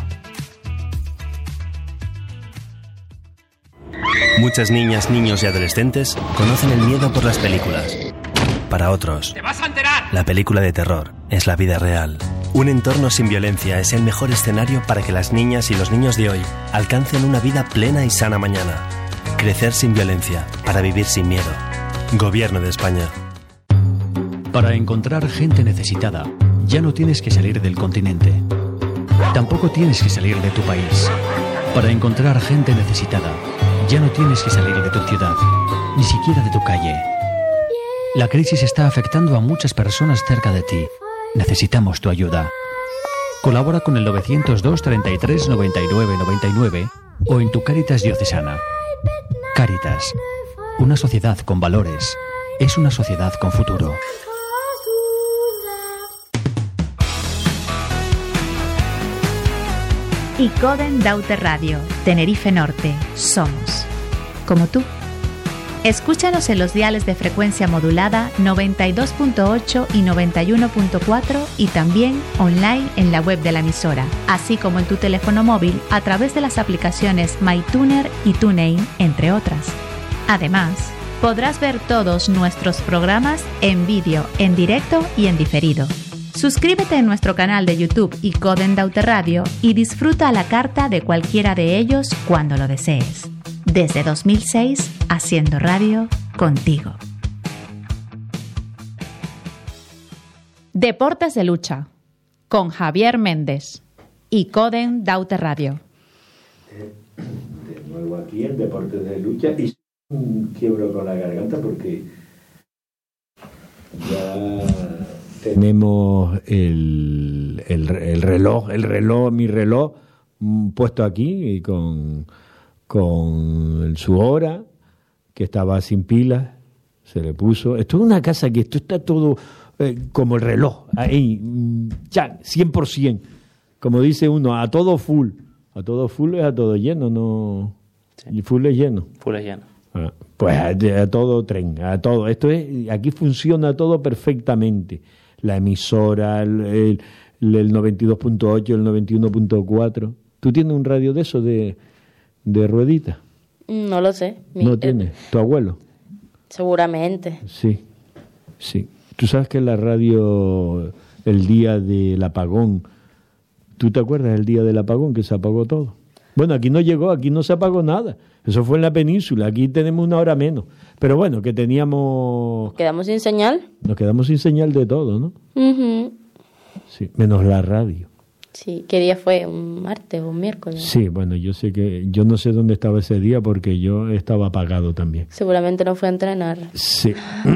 Muchas niñas, niños y adolescentes conocen el miedo por las películas. Para otros, ¡te vas a enterar! La película de terror es la vida real. Un entorno sin violencia es el mejor escenario para que las niñas y los niños de hoy alcancen una vida plena y sana mañana. Crecer sin violencia, para vivir sin miedo. Gobierno de España. Para encontrar gente necesitada, ya no tienes que salir del continente. Tampoco tienes que salir de tu país. Para encontrar gente necesitada, ya no tienes que salir de tu ciudad, ni siquiera de tu calle. La crisis está afectando a muchas personas cerca de ti. Necesitamos tu ayuda. Colabora con el nueve cero dos, treinta y tres, noventa y nueve, noventa y nueve o en tu Cáritas diocesana. Cáritas, una sociedad con valores, es una sociedad con futuro. ICODEN Daute Radio, Tenerife Norte, somos como tú. Escúchanos en los diales de frecuencia modulada noventa y dos punto ocho y noventa y uno punto cuatro y también online en la web de la emisora, así como en tu teléfono móvil a través de las aplicaciones MyTuner y TuneIn, entre otras. Además, podrás ver todos nuestros programas en vídeo, en directo y en diferido. Suscríbete en nuestro canal de YouTube ICODEN Daute Radio y disfruta a la carta de cualquiera de ellos cuando lo desees. Desde dos mil seis, haciendo radio contigo. Deportes de lucha, con Javier Méndez. ICODEN Daute Radio. De nuevo aquí en Deportes de lucha y un quiebro con la garganta porque ya tenemos el, el, el reloj, el reloj, mi reloj mm, puesto aquí y con, con su hora, que estaba sin pilas, se le puso. Esto es una casa que esto está todo eh, como el reloj, ahí, mm, ya, cien por ciento. Como dice uno, a todo full. A todo full es a todo lleno, no... Sí. Full es lleno. Full es lleno. Ah, pues a, a todo tren, a todo. Esto es, aquí funciona todo perfectamente. La emisora, el, el, el noventa y dos punto ocho, el noventa y uno punto cuatro. ¿Tú tienes un radio de eso, de, de ruedita? No lo sé. Mi, ¿No tienes? ¿Tu abuelo? Seguramente. Sí, sí. Tú sabes que la radio, el día del apagón, ¿tú te acuerdas del día del apagón que se apagó todo? Bueno, aquí no llegó, aquí no se apagó nada. Eso fue en la península, aquí tenemos una hora menos. Pero bueno, que teníamos... ¿Quedamos sin señal? Nos quedamos sin señal de todo, ¿no? Uh-huh. Sí, menos la radio. Sí, ¿qué día fue? ¿Un martes o un miércoles? Sí, bueno, yo sé que... Yo no sé dónde estaba ese día porque yo estaba apagado también. Seguramente no fue a entrenar. Sí.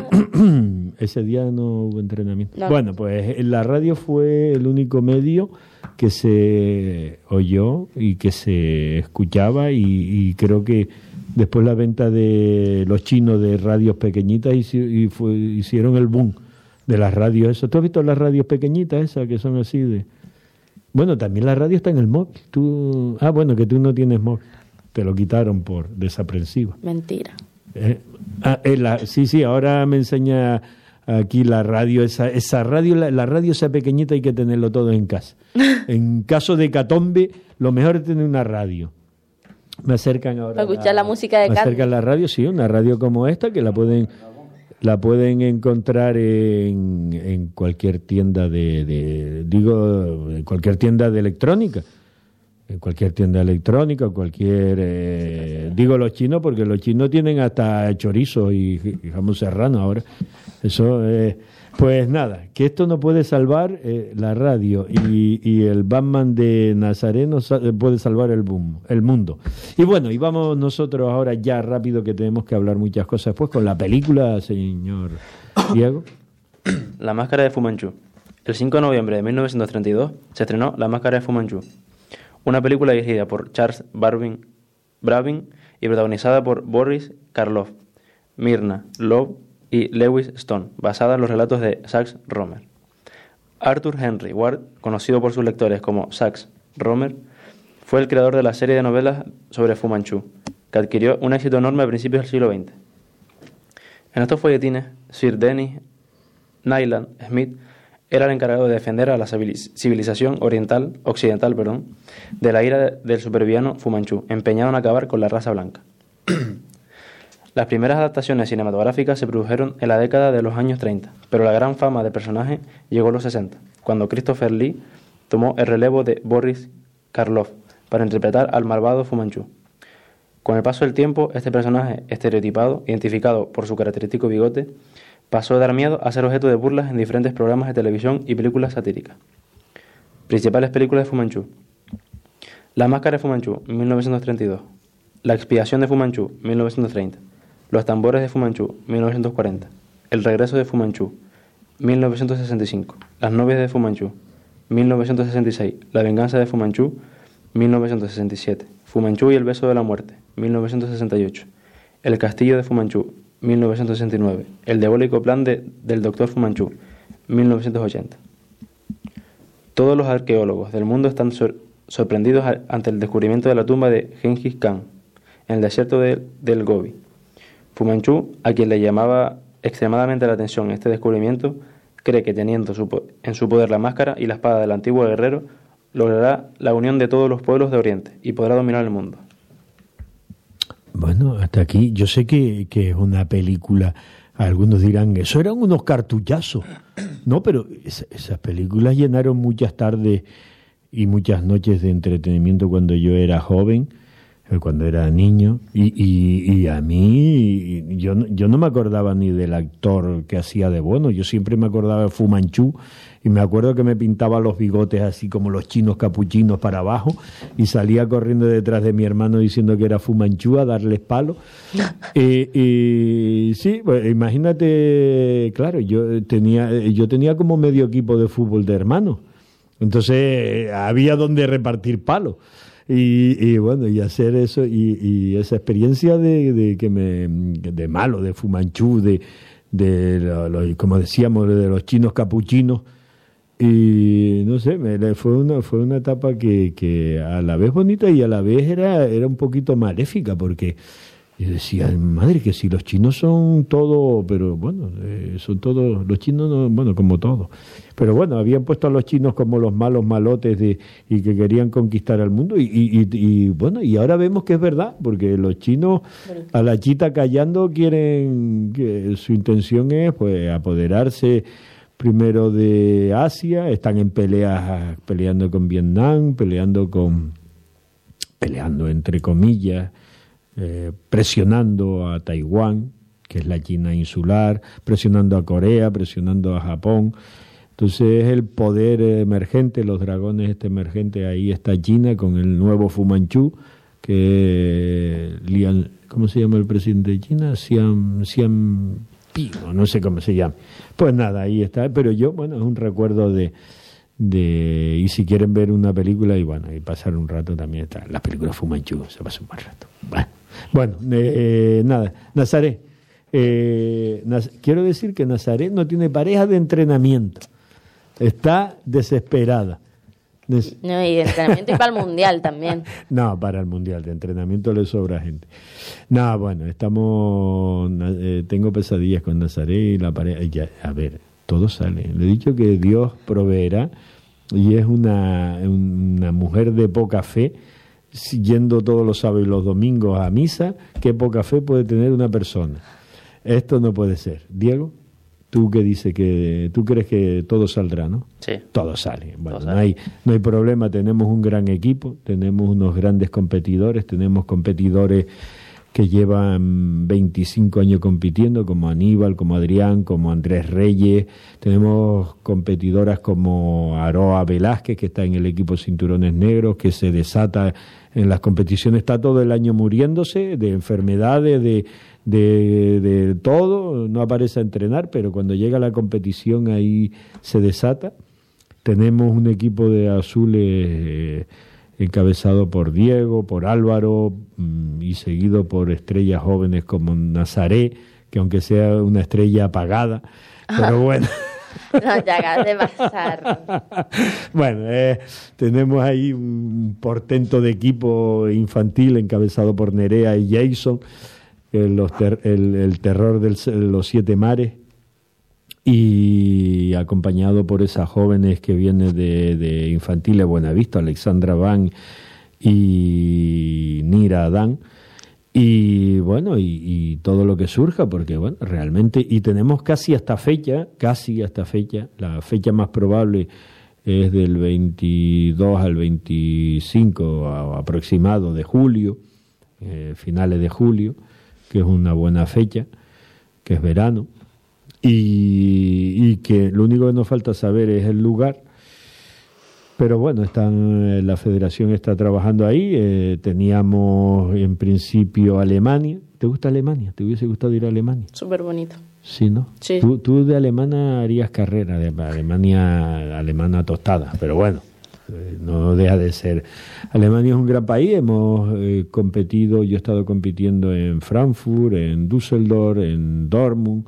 Ese día no hubo entrenamiento. No. Bueno, pues la radio fue el único medio que se oyó y que se escuchaba y, y creo que después la venta de los chinos de radios pequeñitas y, y fue, hicieron el boom de las radios esas. ¿Tú has visto las radios pequeñitas esas que son así de...? Bueno, también la radio está en el móvil. Tú... Ah, bueno, que tú no tienes móvil. Te lo quitaron por desaprensiva. Mentira. Eh, ah, eh, la, sí, sí, ahora me enseña aquí la radio, esa, esa radio, la, la radio esa pequeñita hay que tenerlo todo en casa. En caso de hecatombe, lo mejor es tener una radio. Me acercan ahora. Para escuchar la, la música de Me Candy. acercan la radio, sí, una radio como esta que la pueden la pueden encontrar en, en cualquier tienda de, de digo, en cualquier tienda de electrónica. En cualquier tienda electrónica, cualquier... Eh, digo los chinos porque los chinos tienen hasta chorizo y, y jamón serrano ahora. Eso, eh, pues nada, que esto no puede salvar eh, la radio y, y el Batman de Nazareno sal, puede salvar el, boom, el mundo. Y bueno, y vamos nosotros ahora ya rápido que tenemos que hablar muchas cosas después con la película, señor Diego. La máscara de Fu Manchu. El cinco de noviembre de mil novecientos treinta y dos se estrenó La máscara de Fu Manchu, una película dirigida por Charles Bravin, Bravin y protagonizada por Boris Karloff, Myrna Loeb y Lewis Stone, basada en los relatos de Sax Rohmer. Arthur Henry Ward, conocido por sus lectores como Sax Rohmer, fue el creador de la serie de novelas sobre Fu Manchu, que adquirió un éxito enorme a principios del siglo veinte. En estos folletines, Sir Dennis Nayland Smith era el encargado de defender a la civilización oriental, occidental perdón, de la ira del supervillano Fu Manchu, empeñado en acabar con la raza blanca. Las primeras adaptaciones cinematográficas se produjeron en la década de los años treinta, pero la gran fama del personaje llegó a los sesenta, cuando Christopher Lee tomó el relevo de Boris Karloff para interpretar al malvado Fu Manchu. Con el paso del tiempo, este personaje estereotipado, identificado por su característico bigote, pasó de dar miedo a ser objeto de burlas en diferentes programas de televisión y películas satíricas. Principales películas de Fu Manchu: La máscara de Fu Manchu, mil novecientos treinta y dos. La expiación de Fu Manchu, mil novecientos treinta. Los tambores de Fu Manchu, mil novecientos cuarenta. El regreso de Fu Manchu, mil novecientos sesenta y cinco. Las novias de Fu Manchu, mil novecientos sesenta y seis. La venganza de Fu Manchu, mil novecientos sesenta y siete. Fu Manchu y el beso de la muerte, mil novecientos sesenta y ocho. El castillo de Fu Manchu, mil novecientos sesenta y nueve. El diabólico plan de, del doctor Fu Manchu, mil novecientos ochenta. Todos los arqueólogos del mundo están sor, sorprendidos a, ante el descubrimiento de la tumba de Gengis Khan en el desierto de, del Gobi. Fu Manchu, a quien le llamaba extremadamente la atención este descubrimiento, cree que teniendo su, en su poder la máscara y la espada del antiguo guerrero, logrará la unión de todos los pueblos de Oriente y podrá dominar el mundo. Bueno, hasta aquí, yo sé que, que es una película, algunos dirán, eso eran unos cartuchazos. No, pero es, esas películas llenaron muchas tardes y muchas noches de entretenimiento cuando yo era joven, cuando era niño, y, y, y a mí, yo, yo no me acordaba ni del actor que hacía de Bono, yo siempre me acordaba de Fu Manchu, y me acuerdo que me pintaba los bigotes así como los chinos capuchinos para abajo, y salía corriendo detrás de mi hermano diciendo que era Fu Manchu a darles palo. y, y sí, pues imagínate, claro, yo tenía, yo tenía como medio equipo de fútbol de hermanos. Entonces había donde repartir palos. Y, y bueno, y hacer eso, y, y esa experiencia de, de que me de malo, de Fu Manchu, de, de lo, lo, como decíamos, de los chinos capuchinos, y no sé, me, fue una fue una etapa que, que a la vez bonita y a la vez era, era un poquito maléfica, porque yo decía, madre, que si los chinos son todo, pero bueno, eh, son todos, los chinos, no, bueno, como todos. Pero bueno, habían puesto a los chinos como los malos malotes de, y que querían conquistar al mundo. Y, y, y, y bueno, y ahora vemos que es verdad, porque los chinos a la chita callando quieren, que su intención es pues apoderarse primero de Asia, están en peleas, peleando con Vietnam, peleando con, peleando entre comillas, Eh, presionando a Taiwán, que es la China insular, presionando a Corea, presionando a Japón. Entonces es el poder emergente, los dragones este emergente, ahí está China con el nuevo Fu Manchu, que Lian, ¿cómo se llama el presidente de China? Xian, Xian Pino, no sé cómo se llama. Pues nada, ahí está, pero yo, bueno, es un recuerdo de de y si quieren ver una película y bueno, y pasar un rato también está la película Fu Manchu, se pasa un buen rato. Bueno, bueno eh, nada, Nazaret, eh, Naz- quiero decir que Nazaret no tiene pareja de entrenamiento, está desesperada. Des- No, y de entrenamiento y para el mundial también. No, para el mundial, de entrenamiento le sobra gente. No, bueno, estamos, eh, tengo pesadillas con Nazaret y la pareja, ya, a ver, todo sale. Le he dicho que Dios proveerá y es una, una mujer de poca fe, yendo todos los sábados y los domingos a misa. ¿Qué poca fe puede tener una persona? Esto no puede ser. Diego, ¿tú qué dices? Que tú crees que todo saldrá, ¿no? Sí. Todo sale. Bueno, todo no sale. hay, no hay problema. Tenemos un gran equipo, tenemos unos grandes competidores, tenemos competidores que llevan veinticinco años compitiendo, como Aníbal, como Adrián, como Andrés Reyes. Tenemos competidoras como Aroa Velázquez, que está en el equipo Cinturones Negros, que se desata en las competiciones, está todo el año muriéndose de enfermedades, de, de, de todo, no aparece a entrenar, pero cuando llega la competición ahí se desata. Tenemos un equipo de azules eh, encabezado por Diego, por Álvaro, mmm, y seguido por estrellas jóvenes como Nazaret, que aunque sea una estrella apagada, pero bueno. No te hagas de pasar. Bueno, eh, tenemos ahí un portento de equipo infantil encabezado por Nerea y Jason, eh, los ter- el, el terror de los siete mares, y acompañado por esas jóvenes que vienen de, de infantiles Buenavista, Alexandra Van y Nira Adán, y bueno, y, y todo lo que surja, porque bueno, realmente, y tenemos casi hasta fecha, casi hasta fecha, la fecha más probable es del veintidós al veinticinco aproximado de julio, eh, finales de julio, que es una buena fecha, que es verano. Y, y que lo único que nos falta saber es el lugar, pero bueno, están, la federación está trabajando ahí. Eh, teníamos en principio Alemania. ¿Te gusta Alemania? ¿Te hubiese gustado ir a Alemania? Súper bonito. Sí, ¿no? Sí. Tú, tú de alemana harías carrera, de Alemania, alemana tostada, pero bueno, eh, no deja de ser. Alemania es un gran país, hemos eh, competido, yo he estado compitiendo en Frankfurt, en Düsseldorf, en Dortmund,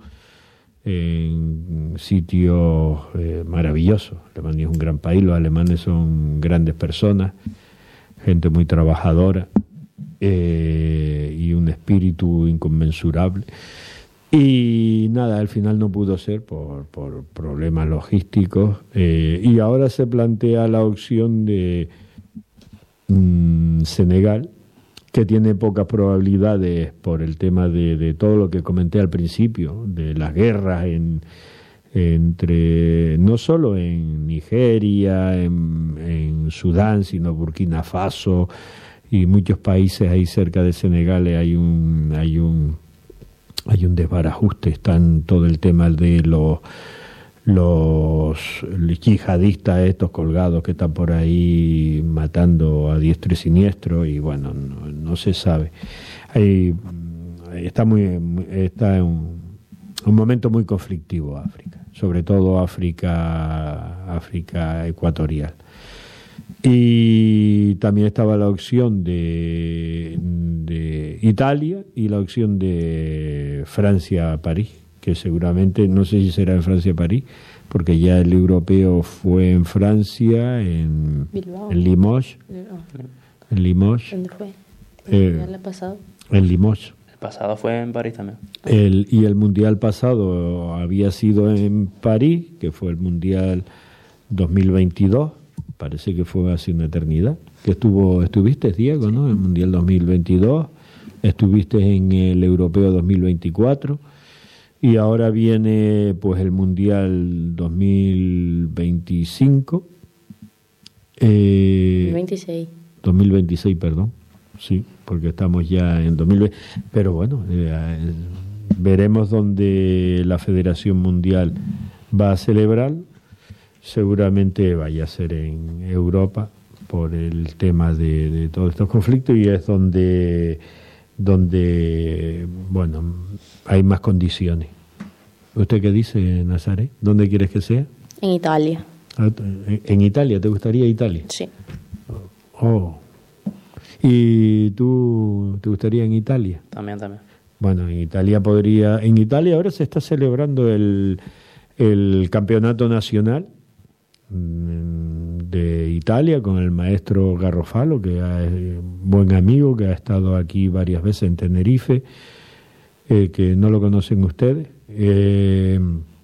en sitios eh, maravillosos. Alemania es un gran país, los alemanes son grandes personas, gente muy trabajadora, eh, y un espíritu inconmensurable. Y nada, al final no pudo ser por, por problemas logísticos, eh, y ahora se plantea la opción de mmm, Senegal, que tiene pocas probabilidades por el tema de, de todo lo que comenté al principio, de las guerras en, entre, no solo en Nigeria, en, en Sudán, sino Burkina Faso y muchos países ahí cerca de Senegal. Hay un, hay un, hay un desbarajuste, están todo el tema de los los yihadistas estos colgados que están por ahí matando a diestro y siniestro, y bueno, no, no se sabe. Hay, está muy está en un, un momento muy conflictivo África, sobre todo África África ecuatorial. Y también estaba la opción de, de Italia y la opción de Francia-París, que seguramente, no sé si será en Francia-París, porque ya el europeo fue en Francia, en, en Limoges. En Limoges. ¿Dónde fue? Eh, ¿El pasado? En Limoges. El pasado fue en París también. El, y el mundial pasado había sido en París, que fue el mundial dos mil veintidós. Parece que fue hace una eternidad. Que estuvo, estuviste, Diego, ¿no? En el mundial dos mil veintidós. Estuviste en el europeo dos mil veinticuatro. Y ahora viene pues el Mundial dos mil veinticinco. Eh, dos mil veintiséis. dos mil veintiséis, perdón. Sí, porque estamos ya en dos mil veinte. Pero bueno, eh, veremos dónde la Federación Mundial va a celebrar. Seguramente vaya a ser en Europa por el tema de, de todos estos conflictos, y es donde... donde, bueno, hay más condiciones. ¿Usted qué dice, Nazaret? ¿Dónde quieres que sea? En Italia. ¿En Italia? ¿Te gustaría Italia? Sí. Oh. ¿Y tú te gustaría en Italia? También, también. Bueno, en Italia podría... En Italia ahora se está celebrando el, el campeonato nacional de Italia con el maestro Garofalo, que es buen amigo, que ha estado aquí varias veces en Tenerife, eh, que no lo conocen ustedes. Eh,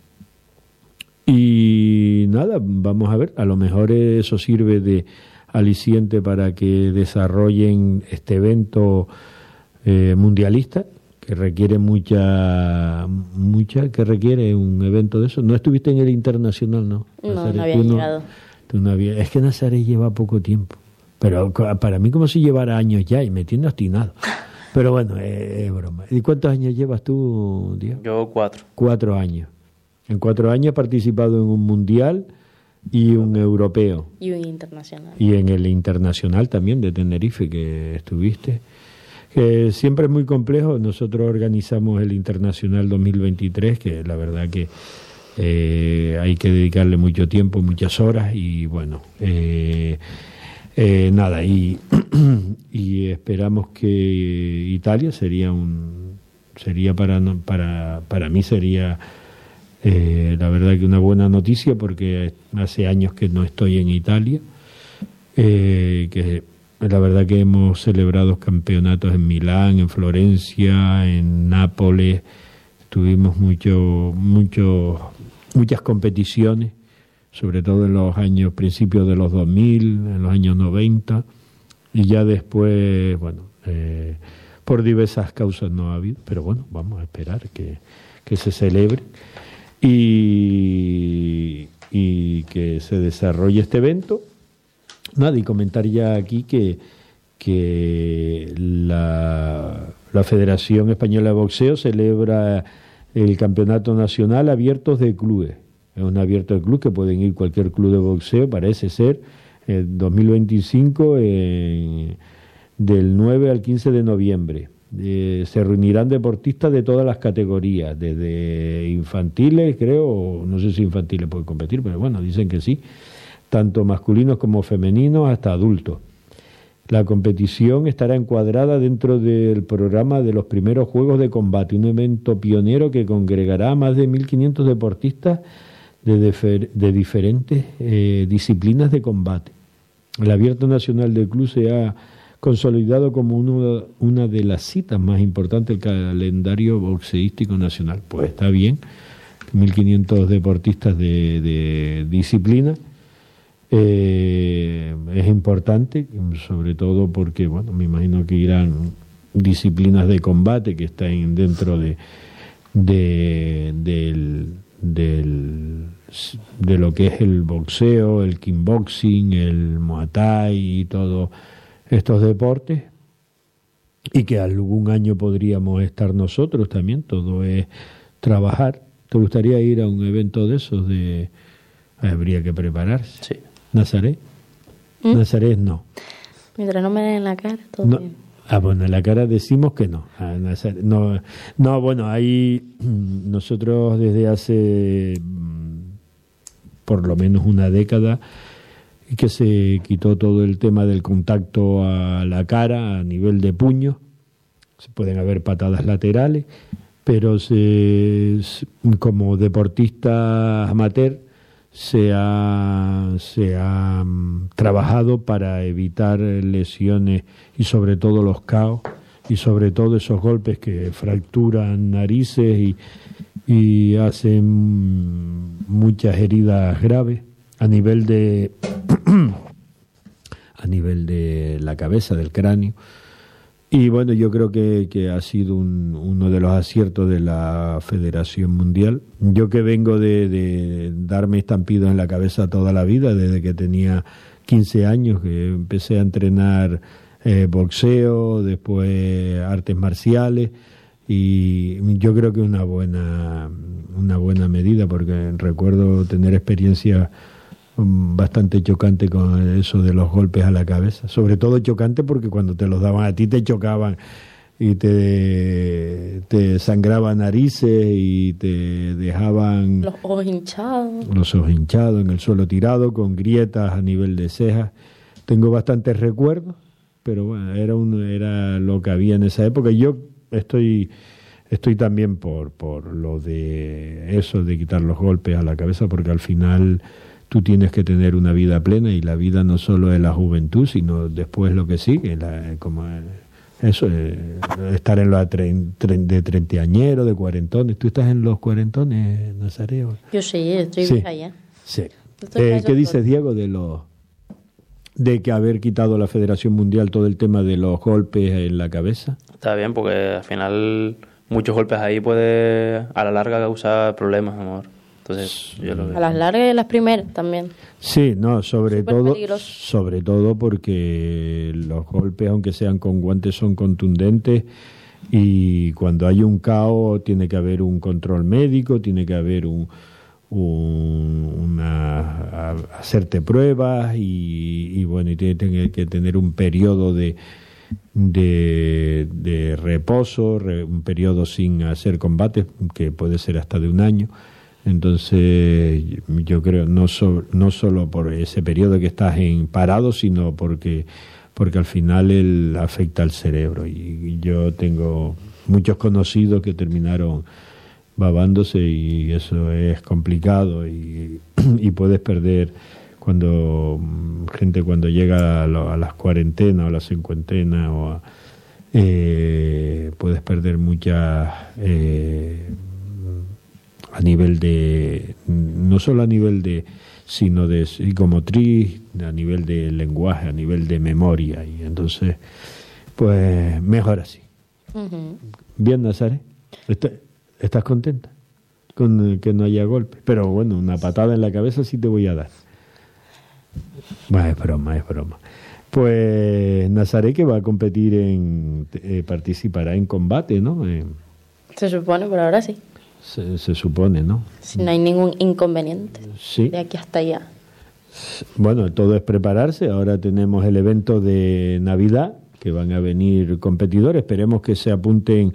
y nada, vamos a ver, a lo mejor eso sirve de aliciente para que desarrollen este evento eh, mundialista, que requiere mucha, mucha, que requiere un evento de eso. ¿No estuviste en el internacional, no? No, Nazaret, no había tú no, llegado. tú no había, es que Nazaret lleva poco tiempo, pero para mí como si llevara años ya, y me tiene obstinado. Pero bueno, es, es broma. ¿Y cuántos años llevas tú, Diego? Yo cuatro. Cuatro años. En cuatro años he participado en un mundial y un europeo. Y un internacional. Y en el internacional también de Tenerife, que estuviste. Que siempre es muy complejo. Nosotros organizamos el Internacional dos mil veintitrés, que la verdad que eh, hay que dedicarle mucho tiempo, muchas horas, y bueno, eh, eh, nada, y, y esperamos que Italia sería un sería para para para mí sería eh, la verdad que una buena noticia, porque hace años que no estoy en Italia, eh, que la verdad que hemos celebrado campeonatos en Milán, en Florencia, en Nápoles. Tuvimos mucho, mucho, muchas competiciones, sobre todo en los años, principios de los dos mil, en los años noventa, y ya después, bueno, eh, por diversas causas no ha habido, pero bueno, vamos a esperar que, que se celebre y, y que se desarrolle este evento. Nada, y comentar ya aquí que, que la, la Federación Española de Boxeo celebra el Campeonato Nacional Abiertos de Clubes. Es un abierto de club que pueden ir cualquier club de boxeo, parece ser, en dos mil veinticinco, eh, del nueve al quince de noviembre. Eh, se reunirán deportistas de todas las categorías, desde infantiles, creo, no sé si infantiles pueden competir, pero bueno, dicen que sí, tanto masculinos como femeninos, hasta adultos. La competición estará encuadrada dentro del programa de los primeros Juegos de Combate, un evento pionero que congregará a más de mil quinientos deportistas de, defer, de diferentes eh, disciplinas de combate. El Abierto Nacional del Club se ha consolidado como uno, una de las citas más importantes del calendario boxeístico nacional. Pues está bien, mil quinientos deportistas de, de disciplina. Eh, es importante, sobre todo porque, bueno, me imagino que irán disciplinas de combate que están dentro de, de del, del de lo que es el boxeo, el kickboxing, el muay thai y todos estos deportes, y que algún año podríamos estar nosotros también. Todo es trabajar. ¿Te gustaría ir a un evento de esos? De habría que prepararse. Sí. ¿Nazaret? ¿Mm? Nazaret no. Mientras no me den en la cara, todo no. bien. Ah, bueno, en la cara decimos que no. Ah, Nazaret, no. No, bueno, ahí nosotros desde hace por lo menos una década y que se quitó todo el tema del contacto a la cara a nivel de puño. Se pueden haber patadas laterales, pero se, como deportista amateur se ha, se ha um, trabajado para evitar lesiones y sobre todo los caos y sobre todo esos golpes que fracturan narices y, y hacen muchas heridas graves a nivel de a nivel de la cabeza, del cráneo. Y bueno, yo creo que, que ha sido un, uno de los aciertos de la Federación Mundial. Yo que vengo de, de darme estampidos en la cabeza toda la vida, desde que tenía quince años, que empecé a entrenar eh, boxeo, después artes marciales, y yo creo que es una buena, una buena medida, porque recuerdo tener experiencia bastante chocante con eso de los golpes a la cabeza, sobre todo chocante porque cuando te los daban a ti te chocaban y te, te sangraban narices y te dejaban los ojos hinchados los ojos hinchados en el suelo tirado con grietas a nivel de cejas. Tengo bastantes recuerdos, pero bueno, era un, era lo que había en esa época. Y yo estoy estoy también por por lo de eso de quitar los golpes a la cabeza, porque al final tú tienes que tener una vida plena, y la vida no solo es la juventud, sino después lo que sigue, la, como eso, eh, estar en los tre, tre, de treintañeros, de cuarentones. ¿Tú estás en los cuarentones, Nazareo? Yo sí, estoy sí. vieja ya. Sí. Eh, ¿Qué dices, Diego, de los de que haber quitado la Federación Mundial todo el tema de los golpes en la cabeza? Está bien, porque al final muchos golpes ahí puede a la larga causar problemas, amor. Entonces, yo lo veo. A las largas y las primeras también. Sí, no, sobre Súper todo, peligroso. sobre todo porque los golpes, aunque sean con guantes, son contundentes, y cuando hay un caos tiene que haber un control médico, tiene que haber un, un una a, hacerte pruebas y, y bueno, y tiene que tener un periodo de de, de reposo, re, un periodo sin hacer combates que puede ser hasta de un año. Entonces, yo creo, no, so, no solo por ese periodo que estás en parado, sino porque, porque al final él afecta al cerebro. Y yo tengo muchos conocidos que terminaron babándose, y eso es complicado, y, y puedes perder cuando gente cuando llega a, lo, a las cuarentenas o a las cincuentenas, o a, eh, puedes perder muchas... Eh, a nivel de, no solo a nivel de, sino de psicomotriz, a nivel de lenguaje, a nivel de memoria, y entonces, pues, mejor así. Uh-huh. Bien, Nazaret, ¿estás contenta con que no haya golpe? Pero bueno, una patada en la cabeza sí te voy a dar. Bueno, es broma, es broma. Pues Nazaret, que va a competir en, eh, participará en combate, ¿no? Eh, Se supone, por ahora sí. Se, se supone, ¿no? Si no hay ningún inconveniente. Sí. De aquí hasta allá. Bueno, todo es prepararse. Ahora tenemos el evento de Navidad, que van a venir competidores. Esperemos que se apunten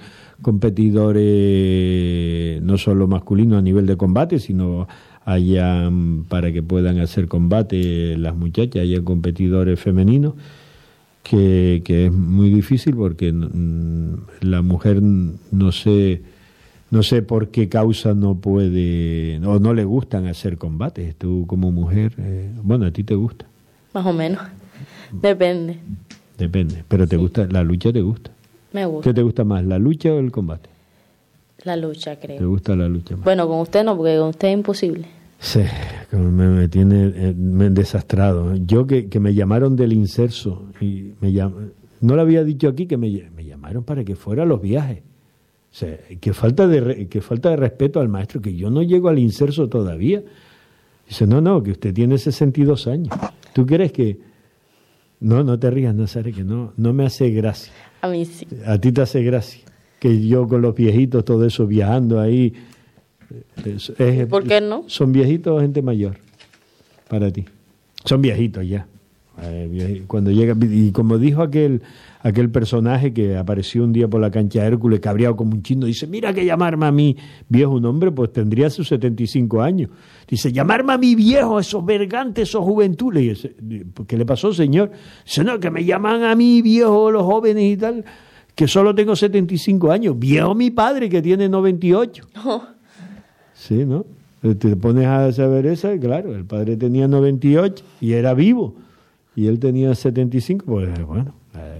competidores no solo masculinos a nivel de combate, sino hayan, para que puedan hacer combate las muchachas, haya competidores femeninos, que, que es muy difícil porque mm, la mujer no sé... No sé por qué causa no puede, o no le gustan hacer combates. Tú como mujer, eh, bueno, a ti te gusta. Más o menos. Depende. Depende. Pero te sí. gusta, la lucha te gusta. Me gusta. ¿Qué te gusta más, la lucha o el combate? La lucha, creo. ¿Te gusta la lucha más? Bueno, con usted no, porque con usted es imposible. Sí, me, me tiene eh, me desastrado. Yo que, que me llamaron del Inserso, y me llam... no lo había dicho aquí, que me, me llamaron para que fuera a los viajes. O sea, que falta de que falta de respeto al maestro, que yo no llego al Inserso todavía. Dice, no, no, que usted tiene sesenta y dos años. ¿Tú crees que...? No, no te rías, Nazaret, que no, no me hace gracia. A mí sí. A ti te hace gracia. Que yo con los viejitos, todo eso, viajando ahí... Es, es, ¿por qué no? ¿Son viejitos o gente mayor para ti? Son viejitos ya. Eh, cuando llega, y como dijo aquel aquel personaje que apareció un día por la cancha de Hércules, cabreado como un chino, dice, mira que llamarme a mí viejo, un hombre, pues tendría sus setenta y cinco años. Dice, llamarme a mí viejo, esos vergantes, esos juventud. Le dice, ¿qué le pasó, señor? Dice, no, que me llaman a mí viejo los jóvenes y tal, que solo tengo setenta y cinco años. Viejo mi padre, que tiene noventa y ocho. Oh. Sí, ¿no? Te pones a saber eso, claro, el padre tenía noventa y ocho y era vivo, y él tenía setenta y cinco, pues bueno.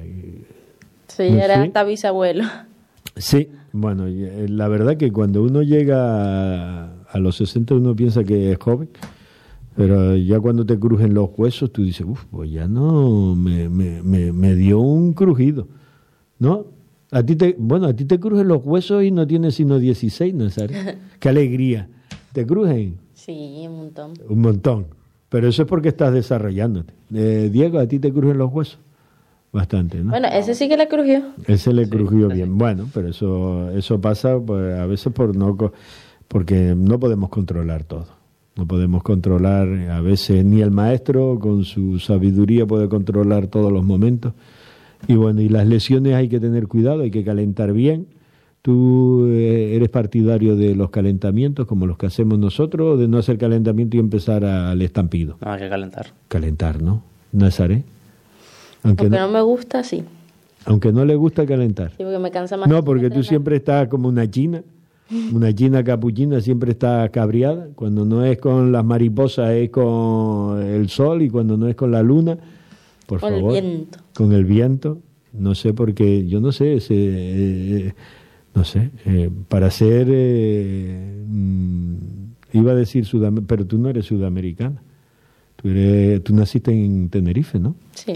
Sí, era sí. hasta bisabuelo. Sí, bueno, la verdad que cuando uno llega a, a los sesenta uno piensa que es joven, pero ya cuando te crujen los huesos tú dices, uff, pues ya no, me, me, me, me dio un crujido, ¿no? A ti te, bueno, a ti te crujen los huesos y no tienes sino dieciséis, Nazaret. Qué alegría. ¿Te crujen? Sí, un montón. Un montón. Pero eso es porque estás desarrollándote. Eh, Diego, ¿a ti te crujen los huesos? Bastante, ¿no? Bueno, ese sí que le crujió. Ese le sí, crujió sí. bien. Bueno, pero eso eso pasa pues, a veces por no porque no podemos controlar todo. No podemos controlar, a veces ni el maestro con su sabiduría puede controlar todos los momentos. Y bueno, y las lesiones hay que tener cuidado, hay que calentar bien. ¿Tú eh, eres partidario de los calentamientos como los que hacemos nosotros o de no hacer calentamiento y empezar a, al estampido? No, hay que calentar. Calentar, ¿no? Nazaret. Aunque no, no me gusta, sí. Aunque no le gusta calentar. Sí, porque me cansa más. No, porque tú siempre estás como una china, una china capuchina, siempre está cabreada. Cuando no es con las mariposas es con el sol y cuando no es con la luna, por con favor. Con el viento. Con el viento. No sé por qué, yo no sé, ese, eh, no sé, eh, para ser, eh, mm, iba a decir sudamericana, pero tú no eres sudamericana. Tú, eres, tú naciste en Tenerife, ¿no? Sí.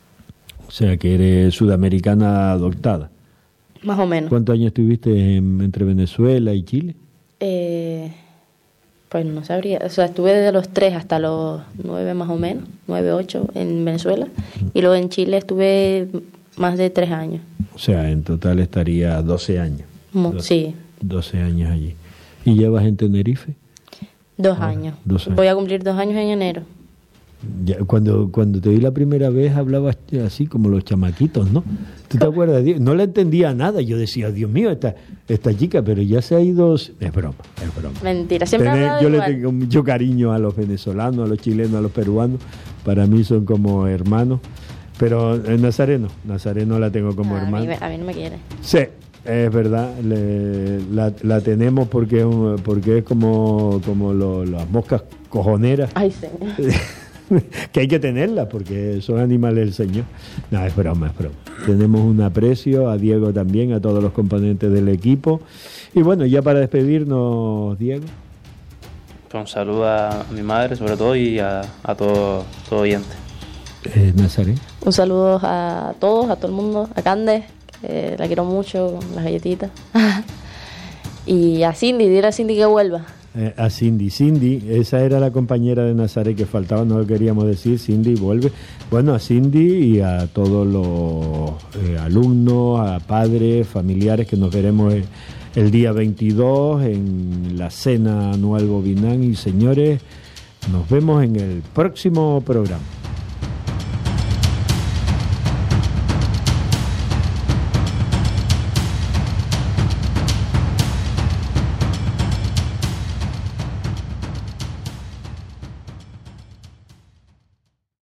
O sea, que eres sudamericana adoptada. Más o menos. ¿Cuántos años estuviste en, entre Venezuela y Chile? Eh, pues no sabría. O sea, estuve desde los tres hasta los nueve más o menos, nueve, ocho en Venezuela. Y luego en Chile estuve más de tres años. O sea, en total estaría doce años. Mo, doce, sí. doce años allí. ¿Y llevas en Tenerife? Dos ah, años. Dos años. Voy a cumplir dos años en enero. Ya, cuando cuando te vi la primera vez hablabas así como los chamaquitos, ¿no? ¿Tú te acuerdas? No le entendía nada. Yo decía, Dios mío, esta esta chica, pero ya se ha ido... Es broma, es broma. Mentira, siempre Tener, hablaba Yo igual. le tengo mucho cariño a los venezolanos, a los chilenos, a los peruanos. Para mí son como hermanos. Pero en Nazareno, Nazareno la tengo como ah, hermana. A mí, a mí no me quiere. Sí, es verdad, le, la, la tenemos porque, porque es como, como lo, las moscas cojoneras. Ay, señor. Que hay que tenerlas porque son animales del Señor. No, es broma, es broma. Tenemos un aprecio a Diego también, a todos los componentes del equipo. Y bueno, ya para despedirnos, Diego. Un saludo a mi madre, sobre todo, y a, a todo, todo oyente. Eh, Nazaret. Un saludo a todos, a todo el mundo, a Cande, que la quiero mucho con las galletitas. Y a Cindy, dile a Cindy que vuelva. Eh, a Cindy, Cindy, esa era la compañera de Nazaret que faltaba, no lo queríamos decir, Cindy vuelve. Bueno, a Cindy y a todos los eh, alumnos, a padres, familiares, que nos veremos el, el día veintidós en la cena anual Bobinán. Y señores, nos vemos en el próximo programa.